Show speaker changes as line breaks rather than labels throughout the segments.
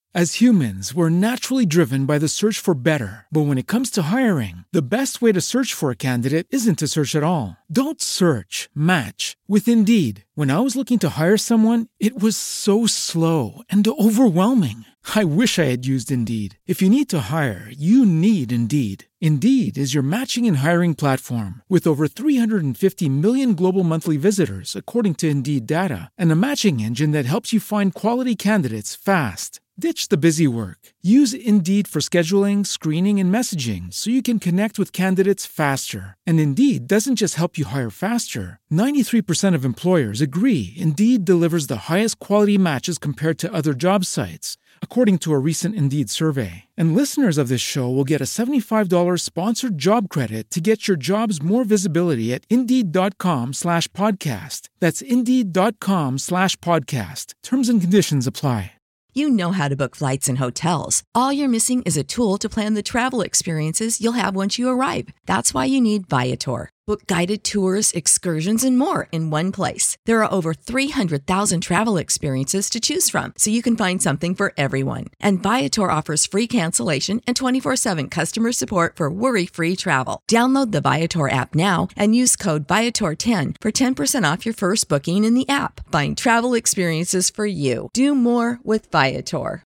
As humans, we're naturally driven by the search for better. But when it comes to hiring, the best way to search for a candidate isn't to search at all. Don't search, match with Indeed. When I was looking to hire someone, it was so slow and overwhelming. I wish I had used Indeed. If you need to hire, you need Indeed. Indeed is your matching and hiring platform with over 350 million global monthly visitors, according to Indeed data, and a matching engine that helps you find quality candidates fast. Ditch the busy work. Use Indeed for scheduling, screening, and messaging so you can connect with candidates faster. And Indeed doesn't just help you hire faster. 93% of employers agree Indeed delivers the highest quality matches compared to other job sites, according to a recent Indeed survey. And listeners of this show will get a $75 sponsored job credit to get your jobs more visibility at Indeed.com/podcast. That's Indeed.com/podcast. Terms and conditions apply.
You know how to book flights and hotels. All you're missing is a tool to plan the travel experiences you'll have once you arrive. That's why you need Viator. Book guided tours, excursions, and more in one place. There are over 300,000 travel experiences to choose from, so you can find something for everyone. And Viator offers free cancellation and 24/7 customer support for worry-free travel. Download the Viator app now and use code Viator10 for 10% off your first booking in the app. Find travel experiences for you. Do more with Viator.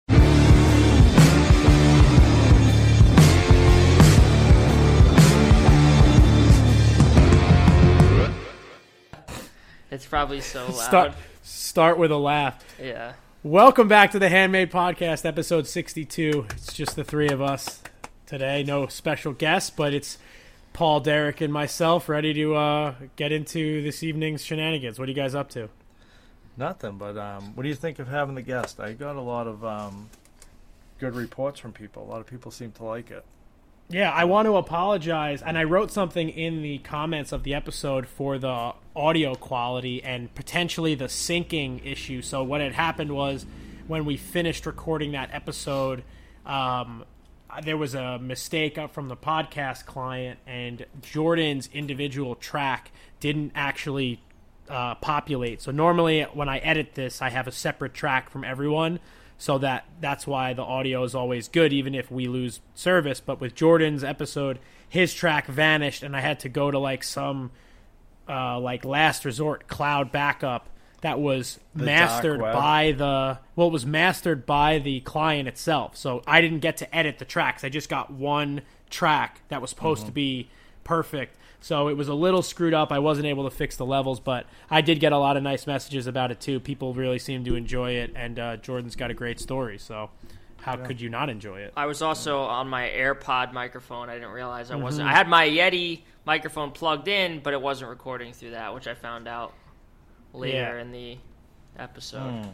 It's probably so loud.
Start with a laugh.
Yeah.
Welcome back to the Handmade Podcast, episode 62. It's just the three of us today. No special guests, but it's Paul, Derek, and myself ready to get into this evening's shenanigans. What are you guys up to?
Nothing, but what do you think of having the guest? I got a lot of good reports from people. A lot of people seem to like it.
Yeah, I want to apologize, and I wrote something in the comments of the episode for the audio quality and potentially the syncing issue. So what had happened was when we finished recording that episode, there was a mistake up from the podcast client, and Jordan's individual track didn't actually populate. So normally when I edit this, I have a separate track from everyone. So that's why the audio is always good, even if we lose service. But with Jordan's episode, his track vanished, and I had to go to some last resort cloud backup that was mastered by the client itself. So I didn't get to edit the tracks. I just got one track that was supposed to be perfect. So it was a little screwed up. I wasn't able to fix the levels, but I did get a lot of nice messages about it too. People really seem to enjoy it, and Jordan's got a great story, so how could you not enjoy it?
I was also on my AirPod microphone. I didn't realize I wasn't. I had my Yeti microphone plugged in, but it wasn't recording through that, which I found out later in the episode.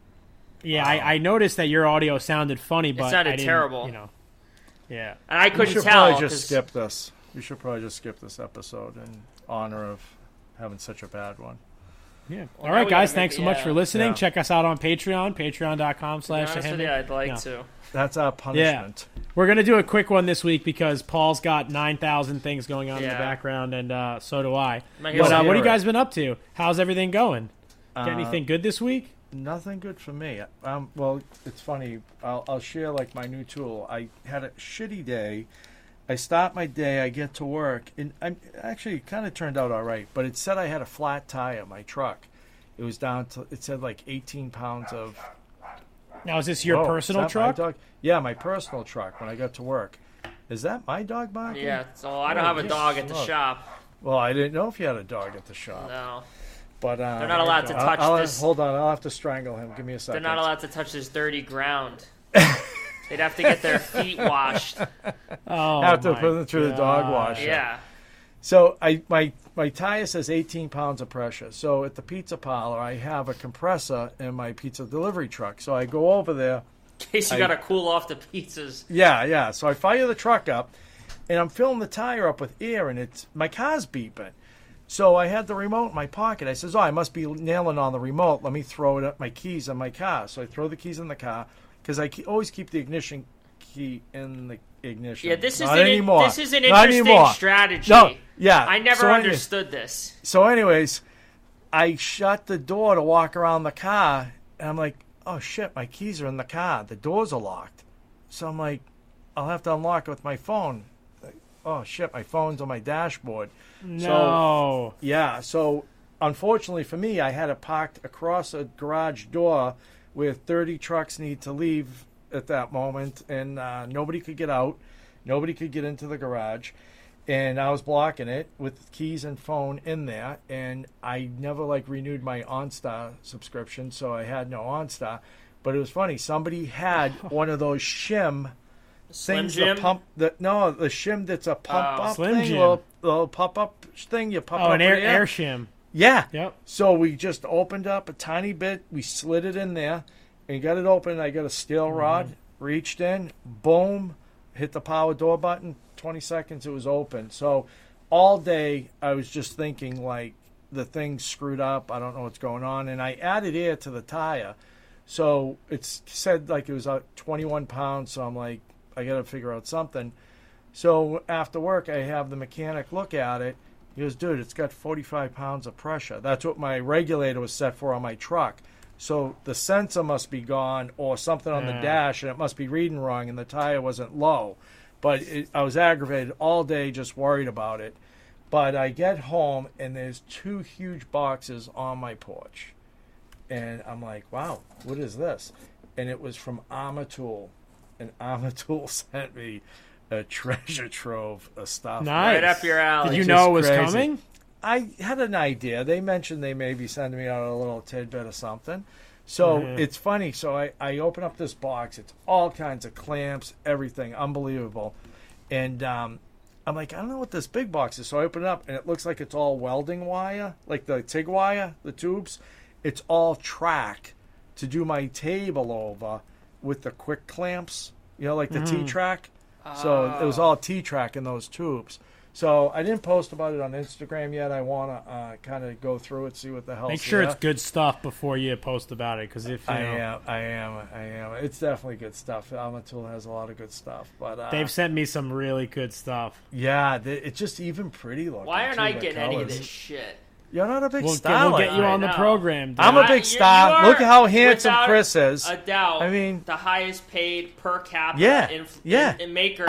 Yeah, I noticed that your audio sounded funny, but
it sounded
I didn't,
terrible.
Yeah,
and I couldn't
We should
tell.
probably just skip this. We should probably just skip this episode in honor of having such a bad one.
Yeah.
Well,
all right, guys. Thanks so much for listening.
Yeah.
Check us out on Patreon, patreon.com/.
I'd like to.
That's our punishment.
Yeah. We're going to do a quick one this week because Paul's got 9,000 things going on in the background, and so do I. But what have you guys been up to? How's everything going? Get anything good this week?
Nothing good for me. Well, it's funny. I'll share my new tool. I had a shitty day. I start my day, I get to work, and it kind of turned out all right, but it said I had a flat tire, my truck. It was down to, it said 18 pounds of...
Now, is this your personal truck?
Yeah, my personal truck when I got to work. Is that my dog barking?
Yeah, so I don't have a dog at the shop.
Well, I didn't know if you had a dog at the shop.
No.
But
they're not allowed to touch this.
Hold on, I'll have to strangle him. Give me a second.
They're not allowed to touch this dirty ground. They'd have to get their feet washed.
Have to put them through the dog washer.
Yeah.
So my tire says 18 pounds of pressure. So at the pizza parlor, I have a compressor in my pizza delivery truck. So I go over there.
In case you got to cool off the pizzas.
Yeah. So I fire the truck up, and I'm filling the tire up with air, and my car's beeping. So I had the remote in my pocket. I says, I must be nailing on the remote. Let me throw my keys in my car. So I throw the keys in the car. Because I always keep the ignition key in the ignition.
Yeah, this is
an
interesting strategy.
No, yeah.
I never understood this.
So anyways, I shut the door to walk around the car, and I'm like, oh shit, my keys are in the car. The doors are locked. So I'm like, I'll have to unlock it with my phone. Like, oh shit, my phone's on my dashboard.
No.
So unfortunately for me, I had it parked across a garage door where 30 trucks need to leave at that moment, and nobody could get out. Nobody could get into the garage. And I was blocking it with keys and phone in there, and I never renewed my OnStar subscription, so I had no OnStar. But it was funny. Somebody had one of those shim things,
Jim?
the shim that's a pump up
Slim
thing,
Jim.
little pump up thing. You pump
Oh,
up
an
in the
air shim.
Yeah.
Yep.
So we just opened up a tiny bit. We slid it in there and got it open. I got a steel rod, reached in, boom, hit the power door button. 20 seconds, it was open. So all day I was just thinking the thing's screwed up. I don't know what's going on. And I added air to the tire. So it said it was 21 pounds. So I'm like, I got to figure out something. So after work, I have the mechanic look at it. He goes, dude, it's got 45 pounds of pressure. That's what my regulator was set for on my truck. So the sensor must be gone or something on the dash, and it must be reading wrong, and the tire wasn't low. But I was aggravated all day, just worried about it. But I get home, and there's 2 huge boxes on my porch. And I'm like, wow, what is this? And it was from Armatool. And Armatool sent me a treasure trove of stuff.
Nice.
Right up your alley.
Did you
Just
know it was
crazy.
coming?
I had an idea. They mentioned they may be sending me out a little tidbit or something. So it's funny. So I open up this box. It's all kinds of clamps, everything. Unbelievable. And I'm like, I don't know what this big box is. So I open it up, and it looks like it's all welding wire, like the TIG wire, the tubes. It's all track to do my table over with the quick clamps, like the T-track. So it was all T-track in those tubes. So I didn't post about it on Instagram yet. I want to kind of go through it, see what the hell's
Make sure
there.
it's good stuff before you post about it, because if you know,
I am. It's definitely good stuff. Armatool has a lot of good stuff, but
they've sent me some really good stuff.
yeah, it's just even pretty looking.
Why aren't
too,
I
the
getting any of
colors.
this shit?
You're not a big
We'll
star.
get you
I
on the
know.
program. dude.
I'm a big
You
star.
are,
Look at how handsome
without
Chris is.
A doubt.
I mean,
the highest paid per capita
Yeah,
in maker.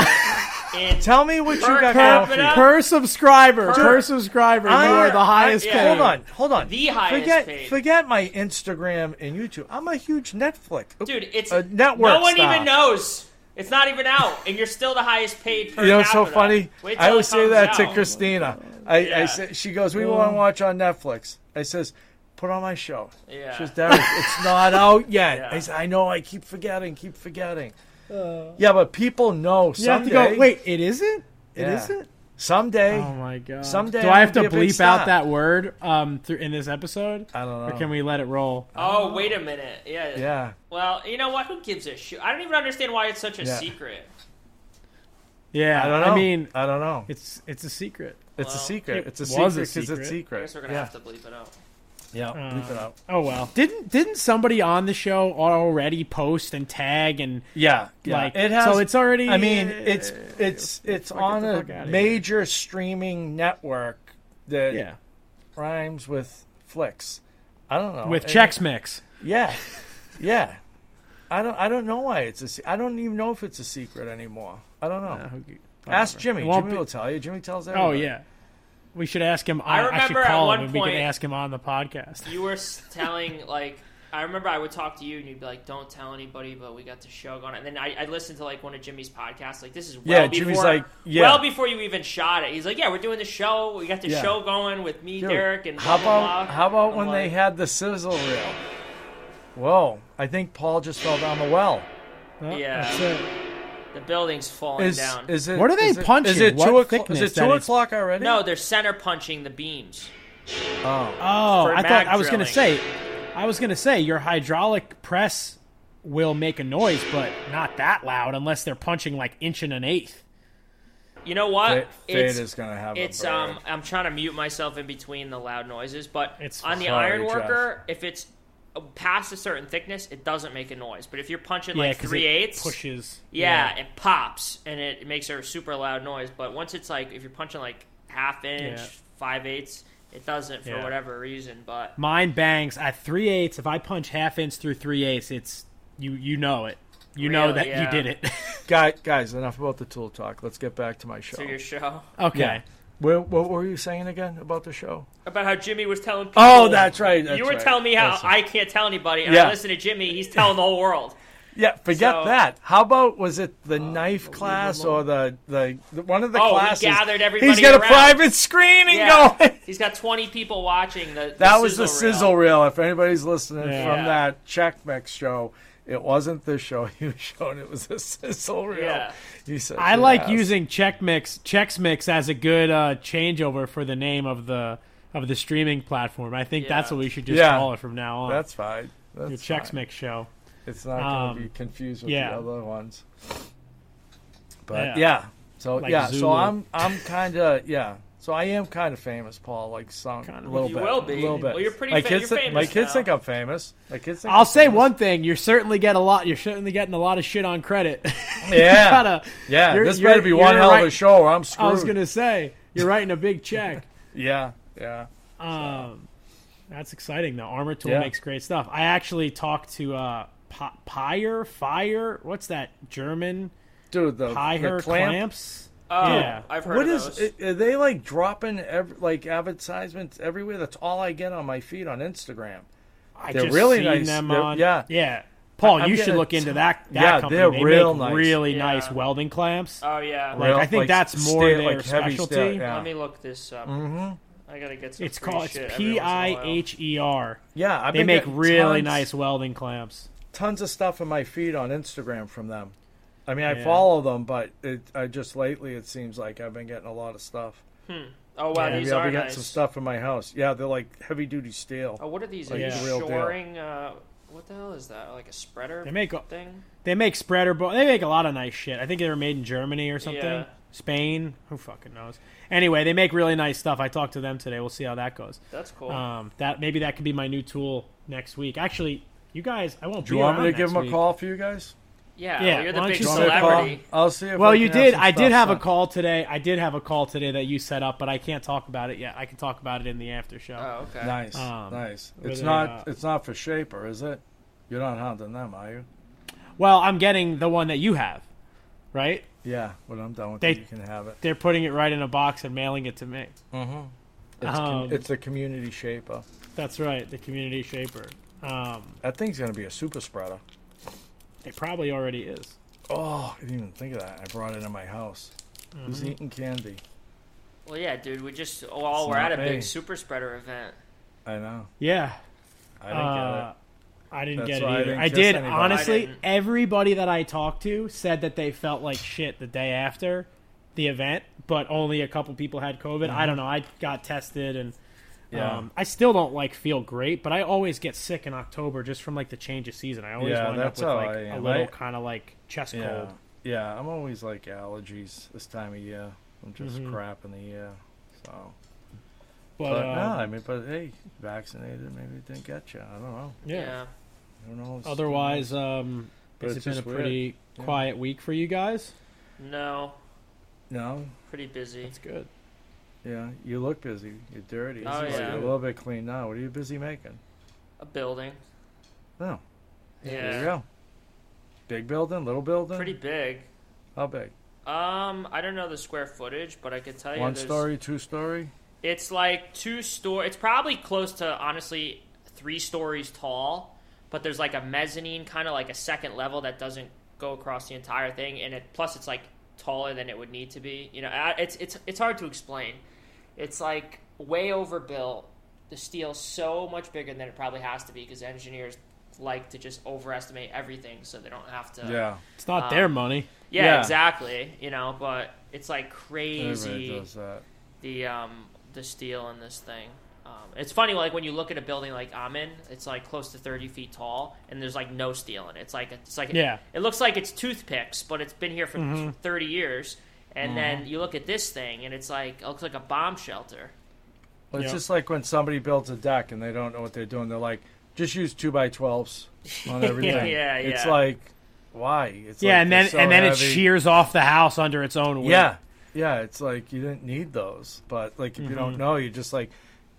in
Tell me what you
Per
got
capita?
going for you.
Per subscriber,
Per-
you
I-
are the highest
yeah.
paid.
Hold on.
The highest paid.
Forget my Instagram and YouTube. I'm a huge Netflix.
Dude, it's
a network
no one
star.
even knows. It's not even out, and you're still the highest paid per
You know what's so
capita.
funny?
Wait till
I always
it
say
comes
that to
out.
Christina. I say, she goes, "We want to watch on Netflix." I says, "Put on my show."
Yeah.
She says, "Derek, it's not out yet."
Yeah.
I said, "I know. I keep forgetting. Yeah, but people know
You have to
someday.
go. Wait, it isn't. It
Yeah.
isn't.
Someday.
Oh my god!
Someday
do I have
I'm
to
gonna be a big
bleep out
star.
that word in this episode?
I don't know.
Or can we let it roll?
Oh, wait a minute. Yeah.
Yeah.
Well, you know what? Who gives a shit? I don't even understand why it's such a
Yeah.
secret.
Yeah,
I don't know.
I mean,
I don't know.
it's a secret.
It's a
Well,
secret.
it
It's a
was
secret
a
because it's
secret.
I
secret.
guess we're gonna
Yeah.
have to bleep it out.
Yeah. Bleep it out.
Oh well. Didn't somebody on the show already post and tag and
Yeah.
like
it has.
so it's already
I mean, it's on
the
a
fuck outta here.
major streaming network that
yeah
rhymes with flicks. I don't know.
with
And-
Chex Mix.
Yeah. Yeah. I don't know why it's I don't even know if it's a secret anymore. I don't know. Ask Jimmy.
It won't
Jimmy
be-
will tell you. Jimmy tells
Oh
everybody.
yeah, we should ask him.
I
I should
remember at
call
one
him and we
point-
can ask him on the podcast.
You were telling, I remember I would talk to you and you'd be like, don't tell anybody, but we got the show going. And then I listened to, one of Jimmy's podcasts. This is well before,
Jimmy's like, yeah.
well before you even shot it. He's like, yeah, we're doing the show. We got the
Yeah.
show going with me,
Dude,
Derek, and
how
blah, blah,
about
blah.
how about
I'm
when they
like,
had the sizzle reel? Whoa! I think Paul just fell down the well.
Oh,
Yeah.
that's it.
the building's falling down.
Is it?
What are they
is it-
punching?
Is it
What
2 o'clock?
thickness
Is it
that
2
it's-
o'clock already?
No, they're center punching the beams.
Oh.
Oh,
For
I thought
mag
I was going to
drilling.
say. I was going to say your hydraulic press will make a noise, but not that loud unless they're punching inch and an eighth.
You know what?
Fade is gonna have
It's
a bird.
I'm trying to mute myself in between the loud noises, but
It's
on the
sorry,
iron worker, if it's past a certain thickness, it doesn't make a noise. But if you're punching
Yeah,
like
'cause
3/8,
it pushes.
yeah, it pops and it makes a super loud noise. But once it's if you're punching half inch,
Yeah.
5/8, it doesn't for whatever reason. But
mine bangs at 3/8. If I punch 1/2 inch through 3/8, it's you know it. You know that you did it.
Guys, enough about the tool talk. Let's get back to my show.
To your show.
Okay.
Yeah. What were you saying again about the show?
About how Jimmy was telling people.
Oh, that's right.
You were telling me how I can't tell anybody, and I listen to Jimmy. He's telling the whole world.
Yeah, forget that. How about, was it the knife class or the one of the classes?
He gathered everybody.
He's got
around.
a private screening going.
He's got 20 people watching.
That was the sizzle reel. If anybody's listening from that Check Mix show, it wasn't this show he was showing. It was a sizzle reel.
Yeah.
I like using Chex Mix as a good changeover for the name of the streaming platform. I think that's what we should just call it from now on.
That's fine.
Your Chex Mix show.
It's not going to be confused with the other ones. But so I'm kind of So I am kind of famous, Paul. Like some a little bit.
You will be.
A little bit.
Well, you're pretty.
My kids
famous
think I'm famous.
I'll say one thing: you're certainly getting a lot of shit on credit.
Yeah, this better be one hell of a show, or I'm screwed.
I was gonna say you're writing a big check.
Yeah.
That's exciting. The Armor Tool makes great stuff. I actually talked to Fire. What's that German?
Dude, the
clamps.
Oh, yeah, I've heard of those.
Are they like dropping advertisements everywhere? That's all I get on my feed on Instagram.
They're really nice. Yeah. Paul, you should look into that company.
They're
real
nice.
Really nice welding clamps.
Oh yeah,
I think that's more their specialty.
Let me look this up.
Mm-hmm.
I gotta get some.
It's PIHER.
Yeah,
they make really nice welding clamps.
Tons of stuff in my feed on Instagram from them. I mean, I follow them, but I just lately it seems like I've been getting a lot of stuff.
Oh wow, these are
I've been
nice.
getting some stuff in my house. Yeah, they're like heavy duty steel.
Oh, what are these?
Like
real shoring. What the hell is that? Like a spreader? Thing?
They make spreader, but they make a lot of nice shit. I think they were made in Germany or something. Yeah. Spain, who fucking knows? Anyway, they make really nice stuff. I talked to them today. We'll see how that goes.
That's cool.
Maybe that could be my new tool next week. Actually, you guys, I won't.
Do you want me to give them a call for you guys?
Yeah, well, you're the big celebrity.
I'll see if
you did. I did have a call today. I did have a call today that you set up, but I can't talk about it yet. I can talk about it in the after show.
Oh, okay.
Nice, nice. It's not for Shaper, is it? You're not hunting them, are you?
Well, I'm getting the one that you have, right?
Yeah. When I'm done with it, you can have it.
They're putting it right in a box and mailing it to me.
Mm-hmm. It's the Community Shaper.
That's right, the Community Shaper.
That thing's gonna be a super spreader.
It probably already is.
Oh, I didn't even think of that. I brought it in my house. Who's eating candy?
Well, yeah, dude. We're at a big super spreader event.
I know.
Yeah.
I didn't get it.
I didn't get it either. I did. Honestly, everybody that I talked to said that they felt like shit the day after the event, but only a couple people had COVID. I don't know. I got tested and I still don't feel great, but I always get sick in October just from the change of season. I always wind up with a little kind of chest cold.
Yeah, I'm always allergies this time of year. I'm just crap in the year. So, but hey, vaccinated, maybe it didn't get you. I don't know.
Yeah.
Who knows?
Otherwise, has it been a pretty quiet week for you guys?
No.
Pretty
busy.
That's good.
Yeah, you look busy. You're dirty.
Oh, yeah.
You're a little bit clean now. What are you busy making?
A building.
Oh.
Yeah.
There you go. Big building, little building?
Pretty big.
How big?
I don't know the square footage, but I could tell you.
1 story, 2 story?
It's 2 story. It's probably close to, honestly, 3 stories tall, but there's a mezzanine, kind of a second level that doesn't go across the entire thing, and plus it's taller than it would need to be. It's hard to explain. It's way overbuilt. The steel's so much bigger than it probably has to be because engineers like to just overestimate everything so they don't have to.
Yeah,
it's not their money.
Yeah, exactly. But it's crazy.
Everybody does that.
The steel in this thing. It's funny, when you look at a building like I'm in, it's close to 30 feet tall, and there's no steel in it. It looks like it's toothpicks, but it's been here for 30 years. And then you look at this thing, and it looks like a bomb shelter.
Well, it's just like when somebody builds a deck and they don't know what they're doing. They're like, just use 2x12s on everything.
Yeah.
It's why? It's
and then it shears off the house under its own weight.
Yeah. It's you didn't need those, but if you don't know, you just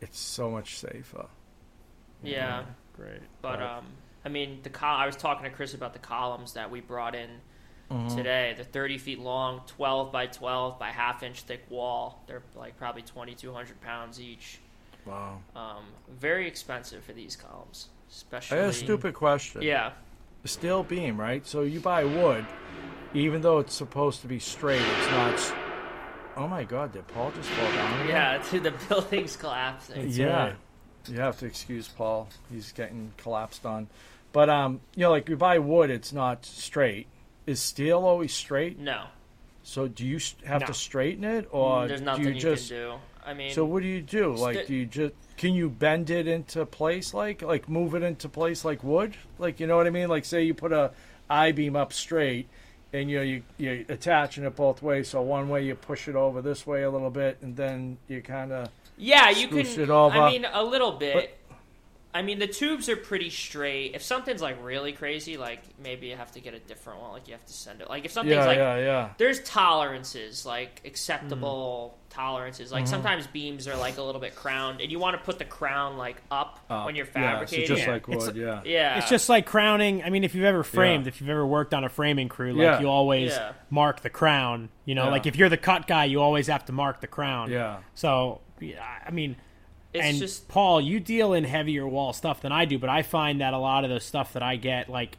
it's so much safer.
Yeah.
Great.
But I mean, I was talking to Chris about the columns that we brought in today. They're 30 feet long, 12 by 12 by half-inch thick wall. They're like probably 2,200 pounds each.
Wow.
Very expensive for these columns, especially.
I got a stupid question.
Yeah.
The steel beam, right? So you buy wood, even though it's supposed to be straight, it's not. Oh my God! Did Paul just fall down again?
Yeah, the building's collapsing.
Yeah.
right.
You have to excuse Paul. He's getting collapsed on. But you know, like you buy wood, it's not straight. Is steel always straight?
No.
So do you have
No.
to straighten it, or
There's
do
nothing
you
you
just?
can do. I mean,
So what do you do? Like, do you just can you bend it into place, like move it into place like wood? Like, you know what I mean? Like, say you put a I-beam up straight, and you're attaching it both ways. So one way you push it over this way a little bit, and then you kind of
yeah, you can.
scoosh it over.
I mean, a little bit.
But-
I mean, the tubes are pretty straight. If something's like really crazy, like maybe you have to get a different one. Like you have to send it. Like if something's
yeah.
there's tolerances, like acceptable tolerances. Like sometimes beams are like a little bit crowned, and you want to put the crown like up when you're fabricating.
So just
it.
like wood, yeah.
Yeah,
It's just like crowning. I mean, if you've ever framed, if you've ever worked on a framing crew, like
Yeah.
you always
Yeah.
mark the crown. You know,
Yeah.
like if you're the cut guy, you always have to mark the crown.
Yeah.
So, yeah, I mean,
It's
and
just
Paul, you deal in heavier wall stuff than I do, but I find that a lot of the stuff that I get, like,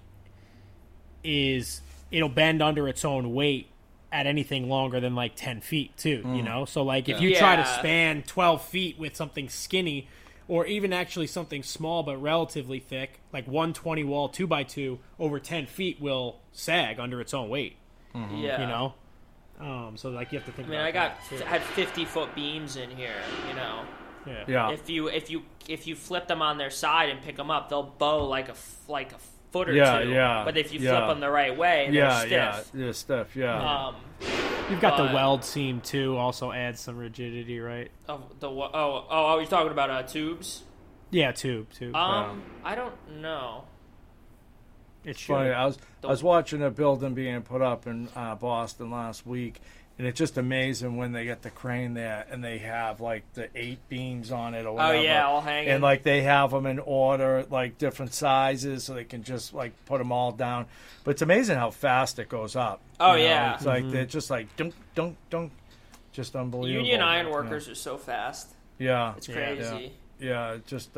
it'll bend under its own weight at anything longer than like 10 feet too, you know? So like if you try to
Yeah.
span 12 feet with something skinny or even actually something small but relatively thick, like 120 wall 2x2 over 10 feet will sag under its own weight,
yeah.
you know? So like you have to think
I mean,
about
I got
that, too.
had 50-foot beams in here. You know,
Yeah.
if you flip them on their side and pick them up, they'll bow like a foot or
Yeah,
two.
yeah,
But if you
yeah.
flip them the right way, they're
Yeah,
stiff.
yeah, stiff, yeah.
You've got the
but-
weld seam too, also adds some rigidity, right?
You're talking about tubes?
Yeah, tube.
I don't know.
It's
Funny,
should.
I was watching a building being put up in Boston last week, and it's just amazing when they get the crane there and they have like the 8 beams on it or whatever.
yeah, all hanging.
And like they have them in order, like different sizes, so they can just like put them all down. But it's amazing how fast it goes up.
Oh,
you know?
yeah.
It's like they're just like dunk, dunk, dunk, just unbelievable.
Union iron workers are so fast.
Yeah,
It's crazy.
yeah. It's just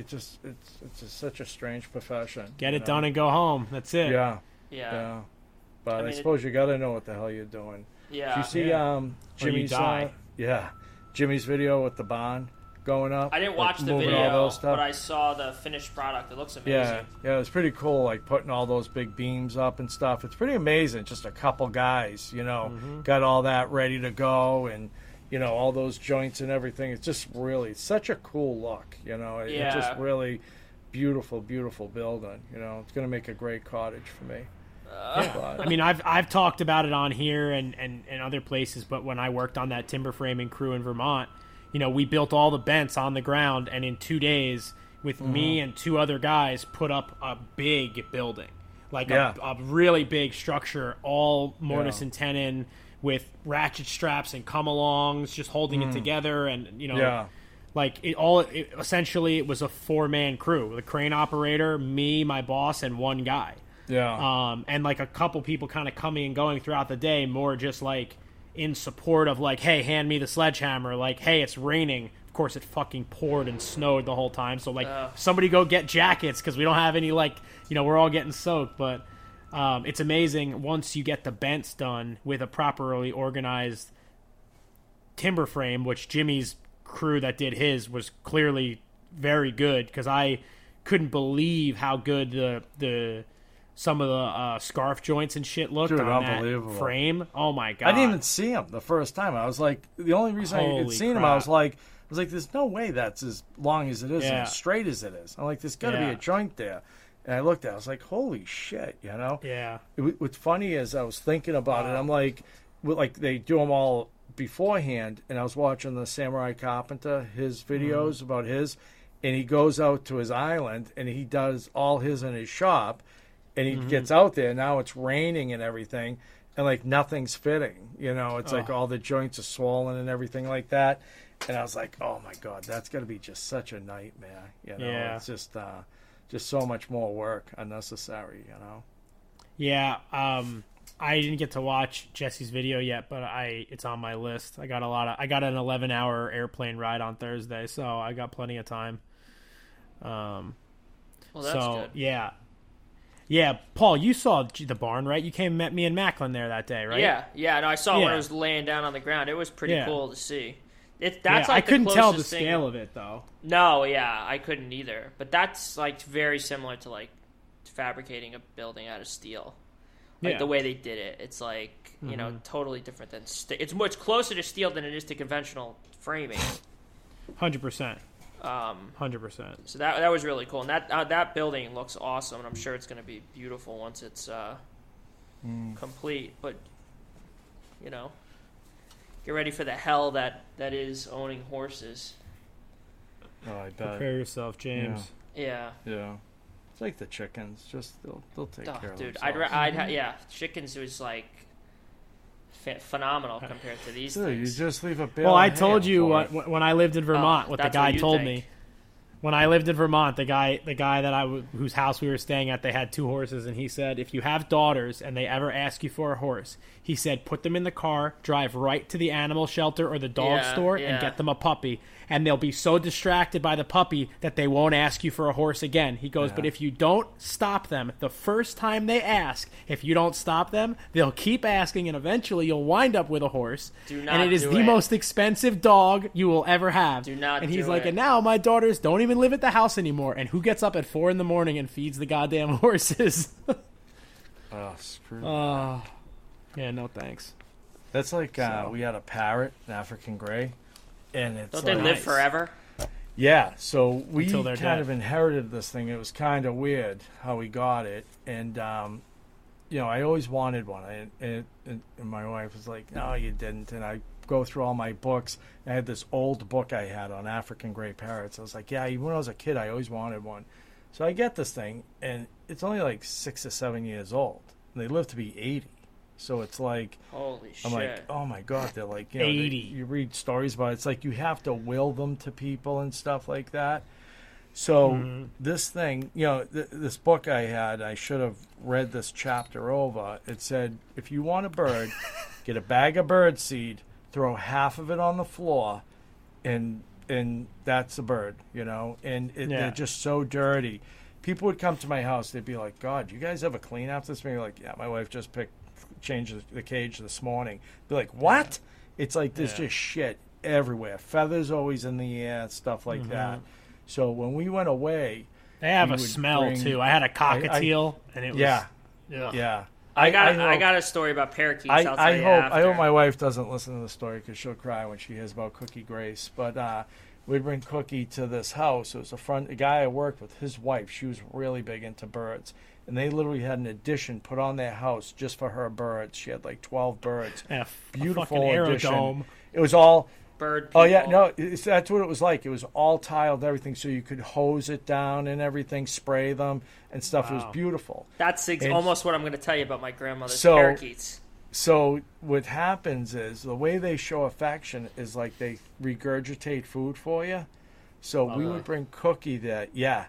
such a strange profession.
Get
you
it
know?
done and go home. That's it.
Yeah.
Yeah.
Yeah, but I,
mean,
suppose you got to know what the hell you're doing.
Yeah.
Do you see Jimmy's
die.
Jimmy's video with the barn going up?
I didn't
like
watch the
moving
video,
all those stuff?
but I saw the finished product. It looks amazing.
Yeah, it's pretty cool. Like putting all those big beams up and stuff. It's pretty amazing. Just a couple guys, got all that ready to go, and all those joints and everything. It's just really such a cool look. It's
Yeah.
just really beautiful, beautiful building. It's going to make a great cottage for me. But-
I mean, I've talked about it on here and other places, but when I worked on that timber framing crew in Vermont, we built all the bents on the ground, and in 2 days, with me and 2 other guys, put up a big building, like a really big structure, all mortise and tenon with ratchet straps and come-alongs, just holding it together, and like essentially it was a 4-man crew, the crane operator, me, my boss, and 1 guy.
Yeah.
And like a couple people kind of coming and going throughout the day, more just like in support of like, hey, hand me the sledgehammer. Like, hey, it's raining. Of course, it fucking poured and snowed the whole time. So like, somebody go get jackets because we don't have any. Like, we're all getting soaked. But it's amazing once you get the bents done with a properly organized timber frame, which Jimmy's crew that did his was clearly very good, because I couldn't believe how good the some of the scarf joints and shit looked
Dude,
on that
unbelievable.
frame. Oh my god!
I didn't even see him the first time. I was like, the only reason I had
Holy
seen him,
crap.
I was like, there's no way that's as long as it is and
Yeah.
as straight as it is. I'm like, there's got to be
Yeah.
a joint there. And I looked at it, I was like, holy shit,
Yeah.
What's funny is I was thinking about it. I'm like, they do them all beforehand, and I was watching the Samurai Carpenter, his videos about his, and he goes out to his island and he does all his in his shop. And he gets out there. Now it's raining and everything. And, like, nothing's fitting. You know, it's like all the joints are swollen and everything like that. And I was like, oh, my God, that's going to be just such a nightmare. You know, it's just so much more work, unnecessary, you know.
Yeah, I didn't get to watch Jesse's video yet, but it's on my list. I got an 11-hour airplane ride on Thursday, so I got plenty of time.
Well, that's good.
Yeah, Paul, you saw the barn, right? You came and met me and Macklin there that day, right?
Yeah. No, I saw it when I was laying down on the ground. It was pretty cool to see. That's like
I couldn't tell the
thing.
scale of it though.
No, yeah, I couldn't either. But that's like very similar to like fabricating a building out of steel. Like the way they did it, it's like you know totally different than it's much closer to steel than it is to conventional framing.
100%. 100%.
So that was really cool, and that building looks awesome, and I'm sure it's going to be beautiful once it's complete. But you know, get ready for the hell that is owning horses.
Oh, I bet.
Prepare yourself, James.
Yeah.
It's like the chickens. Just they'll take care of
dude,
themselves.
chickens was like phenomenal compared to these
Dude,
things.
you just leave a bale.
Well, I
of
told
ham
you
for it.
when I lived in Vermont, what the
that's
guy
what you
told
think.
me. When I lived in Vermont, the guy that whose house we were staying at, they had 2 horses, and he said, if you have daughters and they ever ask you for a horse, he said, put them in the car, drive right to the animal shelter or the dog store, and get them a puppy. And they'll be so distracted by the puppy that they won't ask you for a horse again. He goes, but if you don't stop them the first time they ask, if you don't stop them, they'll keep asking, and eventually you'll wind up with a horse. And it is the most expensive dog you will ever have. And he's like, and now my daughters don't even live at the house anymore. And who gets up at 4 a.m. and feeds the goddamn horses?
Screw.
Yeah, no thanks.
That's like we had a parrot, an African gray. And it's
Don't they live forever?
Yeah, so we
Until they're dead.
of inherited this thing. It was kind of weird how we got it, and you know, I always wanted one. And my wife was like, "No, you didn't." And I go through all my books. I had this old book I had on African gray parrots. I was like, "Yeah, even when I was a kid, I always wanted one." So I get this thing, and it's only like 6 or 7 years old. And they live to be 80. So it's like,
holy shit.
I'm like, oh my God, they're like, you know,
80.
You read stories about it. It's like you have to will them to people and stuff like that. So this thing, you know, this book I had, I should have read this chapter over. It said, if you want a bird, get a bag of bird seed, throw half of it on the floor, and that's the bird, you know. And they're just so dirty. People would come to my house, they'd be like, God, you guys ever clean after this? Maybe like, yeah, my wife just changed the cage this morning. Be like, what? It's like there's just shit everywhere. Feathers always in the air, stuff like that. So when we went away,
they have a smell too. I had a cockatiel, and it was
yeah.
I got a story about parakeets.
I hope my wife doesn't listen to the story because she'll cry when she hears about Cookie Grace. But we'd bring Cookie to this house. It was a guy I worked with. His wife, she was really big into birds. And they literally had an addition put on their house just for her birds. She had like 12 birds. Beautiful addition. It was all
bird people.
Oh yeah, no, that's what it was like. It was all tiled, everything, so you could hose it down and everything, spray them and stuff. Wow. It was beautiful.
That's almost what I'm going to tell you about my grandmother's parakeets.
So what happens is the way they show affection is like they regurgitate food for you. So we would bring Cookie there,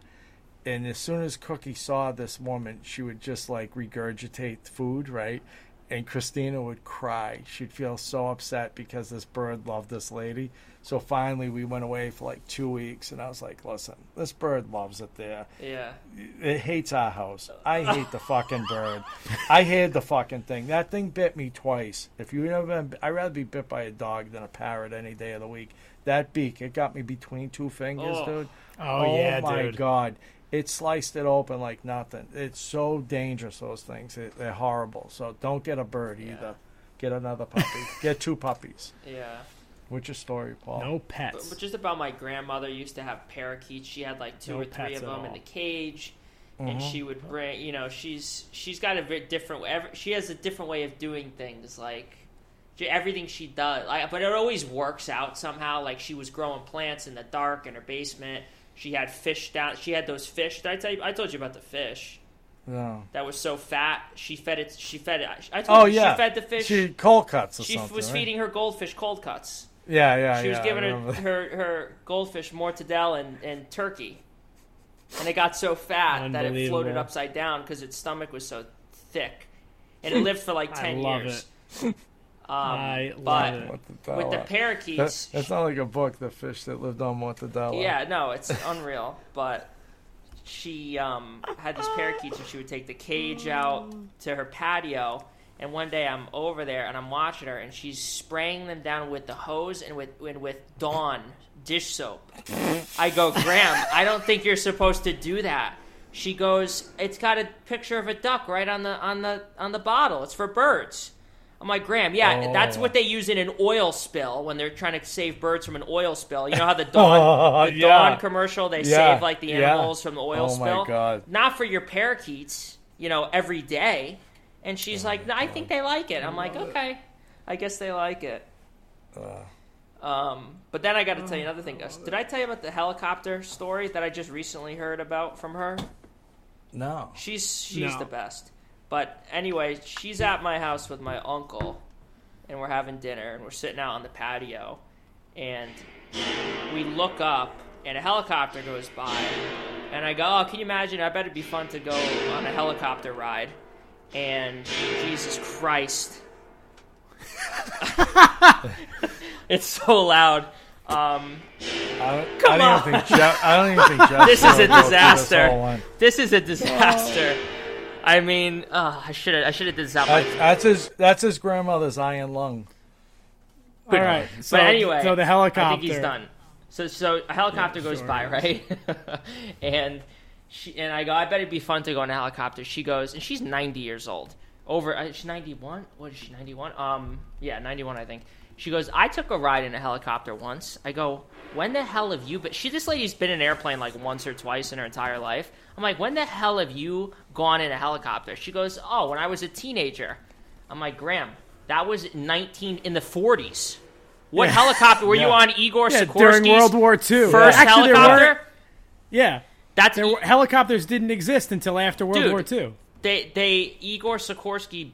and as soon as Cookie saw this woman, she would just like regurgitate food, right? And Christina would cry. She'd feel so upset because this bird loved this lady. So finally we went away for like 2 weeks, and I was like, listen, this bird loves it there.
Yeah.
It hates our house. I hate the fucking bird. I hated the fucking thing. That thing bit me twice. If you ever, I'd rather be bit by a dog than a parrot any day of the week. That beak, it got me between 2 fingers, dude.
Oh yeah,
my
dude.
God. It sliced it open like nothing. It's so dangerous, those things. They're horrible. So don't get a bird either. Get another puppy. Get 2 puppies.
Yeah.
What's your story, Paul?
No pets.
But just about my grandmother used to have parakeets. She had like 2 or 3 of them in the cage. And she would bring, you know, she's got a very different, she has a different way of doing things. Like, everything she does. But it always works out somehow. Like, she was growing plants in the dark in her basement. She had fish down. She had those fish. Did I tell you? I told you about the fish.
No.
that was so fat. She fed it. I told
Oh
you,
yeah.
she fed the fish.
She cold cuts or
She
something.
was
right?
feeding her goldfish cold cuts.
Yeah.
She was giving
I remember.
her goldfish mortadella and turkey. And it got so fat that it floated
Unbelievable.
upside down because its stomach was so thick. And it lived for like 10
love
years.
I love
but
it.
Mortadella.
with the parakeets,
That's not like a book. The fish that lived on mortadella.
yeah, no, it's unreal. But she had these parakeets, and she would take the cage out to her patio. And one day I'm over there, and I'm watching her, and she's spraying them down with the hose and with Dawn dish soap. I go, Graham, I don't think you're supposed to do that. She goes, it's got a picture of a duck right on the bottle. It's for birds. I'm like, Graham, yeah, that's what they use in an oil spill when they're trying to save birds from an oil spill. You know how the Dawn commercial, they save like the animals from the oil spill?
Oh my God.
Not for your parakeets, every day. And she's like, no, I think they like it. I'm like, okay, I guess they like it. But then I got to tell you another thing, Gus. Did I tell you about the helicopter story that I just recently heard about from her?
No.
She's
No.
the best. But anyway, she's at my house with my uncle, and we're having dinner, and we're sitting out on the patio, and we look up, and a helicopter goes by, and I go, oh, can you imagine? I bet it'd be fun to go on a helicopter ride. And Jesus Christ. It's so loud.
I don't even think Jeff.
This is a
will go through this whole
disaster.
one.
This is a disaster. I mean, I should have did this out.
That's his grandmother's iron lung.
All right. So,
But anyway,
so the helicopter.
I think he's done. So a helicopter goes by, right? and I go, I bet it'd be fun to go in a helicopter. She goes, and she's 90 years old. She's 91? What is she, 91? Yeah, 91, I think. She goes, I took a ride in a helicopter once. I go, when the hell have you been? This lady's been in an airplane like once or twice in her entire life. I'm like, when the hell have you gone in a helicopter? She goes, oh, when I was a teenager. I'm like, Graham, that was in the 40s. What helicopter? Were you on Igor Sikorsky's
during World War II.
first
Actually, there
helicopter?
weren't- Yeah.
That's
Helicopters didn't exist until after World War II.
They Igor Sikorsky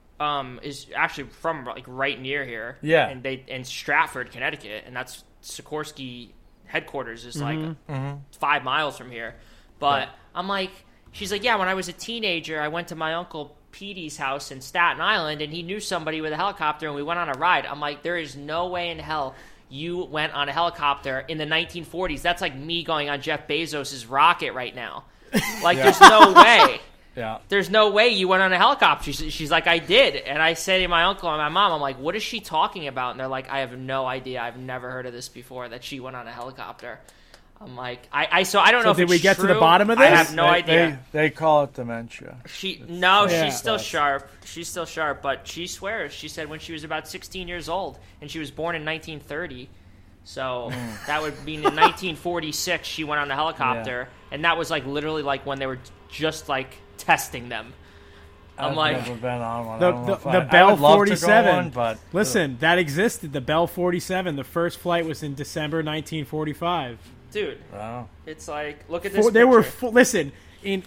is actually from like right near here.
Yeah.
And in Stratford, Connecticut, and that's Sikorsky headquarters is like 5 miles from here. But I'm like, she's like, yeah, when I was a teenager, I went to my uncle Petey's house in Staten Island, and he knew somebody with a helicopter, and we went on a ride. I'm like, there is no way in hell you went on a helicopter in the 1940s. That's like me going on Jeff Bezos' rocket right now. Like, there's no way.
Yeah.
There's no way you went on a helicopter. She's like, I did. And I say to my uncle and my mom, I'm like, what is she talking about? And they're like, I have no idea. I've never heard of this before, that she went on a helicopter. I'm like, I don't know if
did we
it's
get to the
true.
bottom of
I
this?
have no idea.
They call it dementia.
She's still sharp. She's still sharp, but she swears. She said when she was about 16 years old, and she was born in 1930. So that would mean in 1946 she went on a helicopter, and that was like literally like when they were just like testing them.
I've
like,
never been on one. I don't know if
The
I
Bell
would love to go
47.
on, but
Listen, that existed. The Bell 47. The first flight was in December 1945.
dude,
Wow.
it's like, look at this.
There were
picture.
listen, in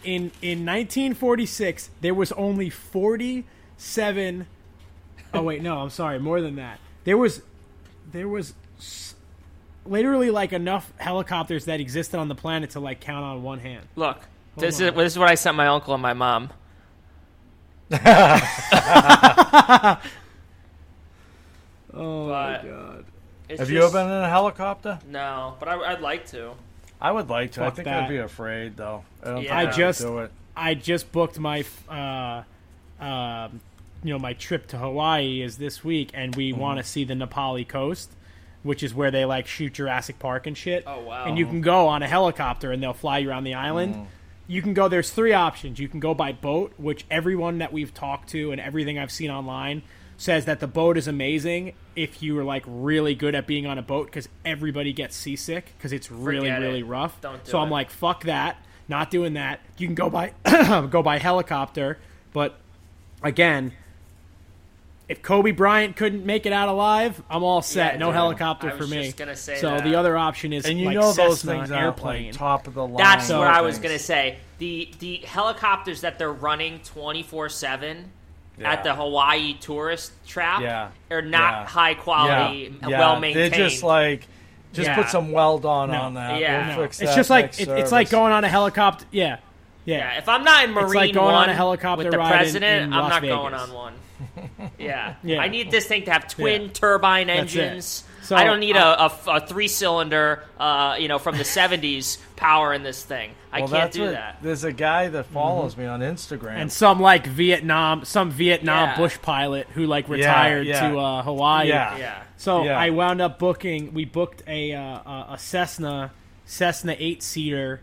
1946 there was only 47. Oh wait, no, I'm sorry, more than that. There was literally like enough helicopters that existed on the planet to like count on one hand.
Look, this is what I sent my uncle and my mom.
Oh
But
my god.
it's
Have
just,
you ever been in a helicopter?
No, but I'd like to.
I would like to. I
Fuck
think
that.
I'd be afraid though. I don't think
Yeah.
I
I
just-
do it.
I just booked my my trip to Hawaii is this week, and we want to see the Nepali coast, which is where they like shoot Jurassic Park and shit.
Oh, wow.
And you can go on a helicopter and they'll fly you around the island. You can go, there's 3 options. You can go by boat, which everyone that we've talked to and everything I've seen online says that the boat is amazing if you are like really good at being on a boat, because everybody gets seasick because it's really,
Forget it.
really rough.
Don't do
so
it.
I'm like, fuck that. Not doing that. You can go by go by helicopter, but again, if Kobe Bryant couldn't make it out alive, I'm all set.
Yeah,
no
dude.
helicopter
I
for
was
me.
just gonna say
so
that.
the other option is
And you
like
know those
Cessna
things aren't
airplane.
like top of the line.
That's what I was
things.
gonna say. The helicopters that they're running 24/7 at the Hawaii tourist trap are not high quality, well maintained.
They're just like put some weld on that.
Yeah.
We'll fix
It's
that
just like
next
it's like
service.
going on a helicopter. Yeah.
Yeah, if I'm not in Marine
like going
One
on a helicopter
with the
ride
president,
in
I'm
Las
not
Vegas.
going on one. Yeah.
Yeah.
I need this thing to have twin turbine
That's it.
engines.
So,
I don't need a 3-cylinder, from the 70s power in this thing. I can't
that's
do
what-
that.
There's a guy that follows me on Instagram.
And some like Vietnam
Yeah.
bush pilot who like retired
yeah.
to Hawaii.
Yeah.
So
Yeah.
I wound up booking. We booked a Cessna 8-seater,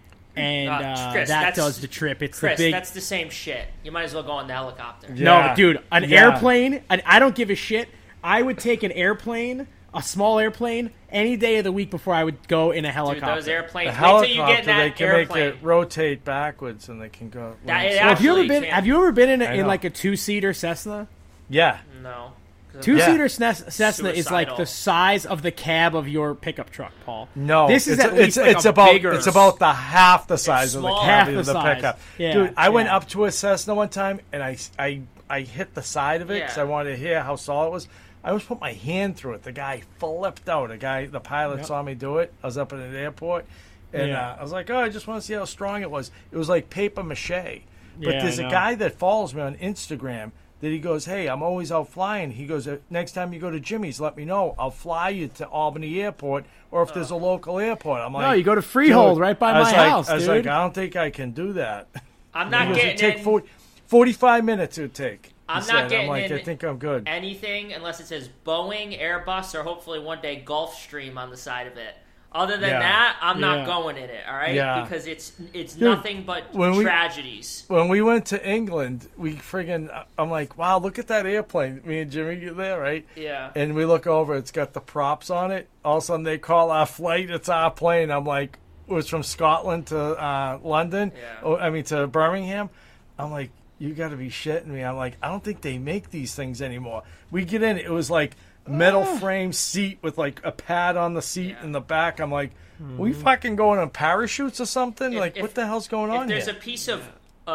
and
Chris,
that
that's-
does the trip. It's
Chris,
the big.
that's the same shit. You might as well go on the helicopter.
Yeah.
No, dude, an
Yeah.
airplane. I don't give a shit. I would take an airplane, a small airplane, any day of the week before I would go in a
Dude,
helicopter.
those airplanes.
the
Wait till you
helicopter,
get in
they
that
can
airplane.
make it rotate backwards, and they can go.
That- it
Well, have you ever
Actually,
been?
can't-
Have you ever been in
I
in
know.
like a 2-seater Cessna?
Yeah,
No.
Two-seater Cessna is like
Suicidal.
the size of the cab of your pickup truck, Paul.
no,
This is
it's,
at least
it's
like a
about
bigger.
it's about the half the size of the
small.
cab
Half
of
the
the
size.
pickup.
Yeah,
Dude, I went
yeah.
up to a Cessna one time, and I hit the side of it because
Yeah.
I wanted to hear how solid it was. I almost put my hand through it. The guy flipped out. The pilot saw me do it. I was up at an airport, and
Yeah.
I was like, "Oh, I just want to see how strong it was." It was like paper mache. But
Yeah,
there's
I
a
know.
guy that follows me on Instagram that he goes, "Hey, I'm always out flying." He goes, "Next time you go to Jimmy's, let me know. I'll fly you to Albany Airport, or if there's a local airport." I'm like,
No, you go to Freehold,
"Dude,"
right by
I was
my
like-
house,
I was
dude.
like, "I don't think I can do that."
I'm
He
not
goes,
getting
"It'd take
in
45 minutes. It would take."
I'm
he
not
said.
getting
I'm like,
in
I think I'm good.
anything unless it says Boeing, Airbus, or hopefully one day Gulfstream on the side of it. Other than
Yeah.
that, I'm
Yeah.
not going in it. All right,
Yeah.
because it's nothing but
when we-
tragedies.
When we went to England, I'm like, wow, look at that airplane. Me and Jimmy get there, right?
Yeah.
And we look over, it's got the props on it. All of a sudden, they call our flight. It's our plane. I'm like, it was from Scotland to London.
Yeah.
To Birmingham. I'm like, you got to be shitting me. I'm like, I don't think they make these things anymore. We get in, it was like metal frame seat with like a pad on the seat in the back. I'm like, we fucking going on parachutes or something? What the hell's going on
If there's
here?
a piece of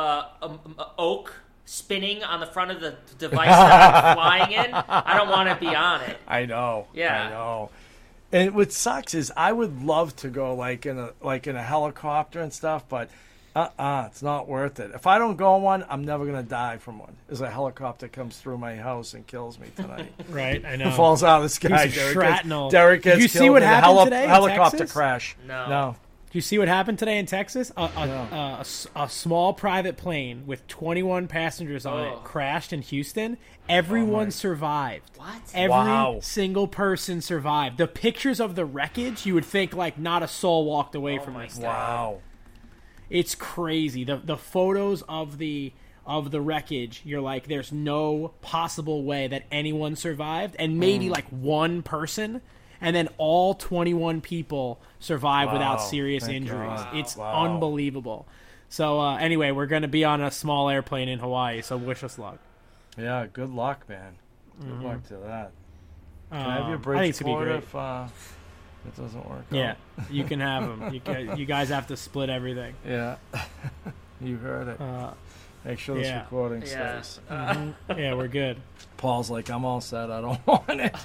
oak spinning on the front of the device that I'm flying in, I don't want to be on it.
I know.
Yeah.
I know. And what sucks is I would love to go like in a helicopter and stuff, but it's not worth it. If I don't go on one, I'm never gonna die from one. As a helicopter comes through my house and kills me tonight.
Right, I know.
Falls out of the sky.
Piece of shrapnel.
Derek gets
Did you see
killed
what
in a
happened today in
helicopter
Texas?
crash.
No.
Do you see what happened today in Texas? A small private plane with 21 passengers on
Oh.
it crashed in Houston. Everyone survived.
What?
Every
Wow.
single person survived. The pictures of the wreckage, you would think like not a soul walked away from
my
this.
God.
thing.
Wow.
It's crazy. The photos of the wreckage, you're like, there's no possible way that anyone survived, and maybe like one person, and then all 21 people survived without serious
Thank
injuries.
God.
It's
Wow.
unbelievable. So anyway, we're going to be on a small airplane in Hawaii, so wish us luck.
Yeah. Good luck, man. Good luck to that. Can I have your
I think it's going to be
Bridgeport
great.
if it doesn't work?
Yeah,
out?
you can have them. You guys have to split everything.
Yeah. You heard it. Make sure this
yeah.
recording
Yeah.
stays.
Yeah, we're good.
Paul's like, I'm all set. I don't want it.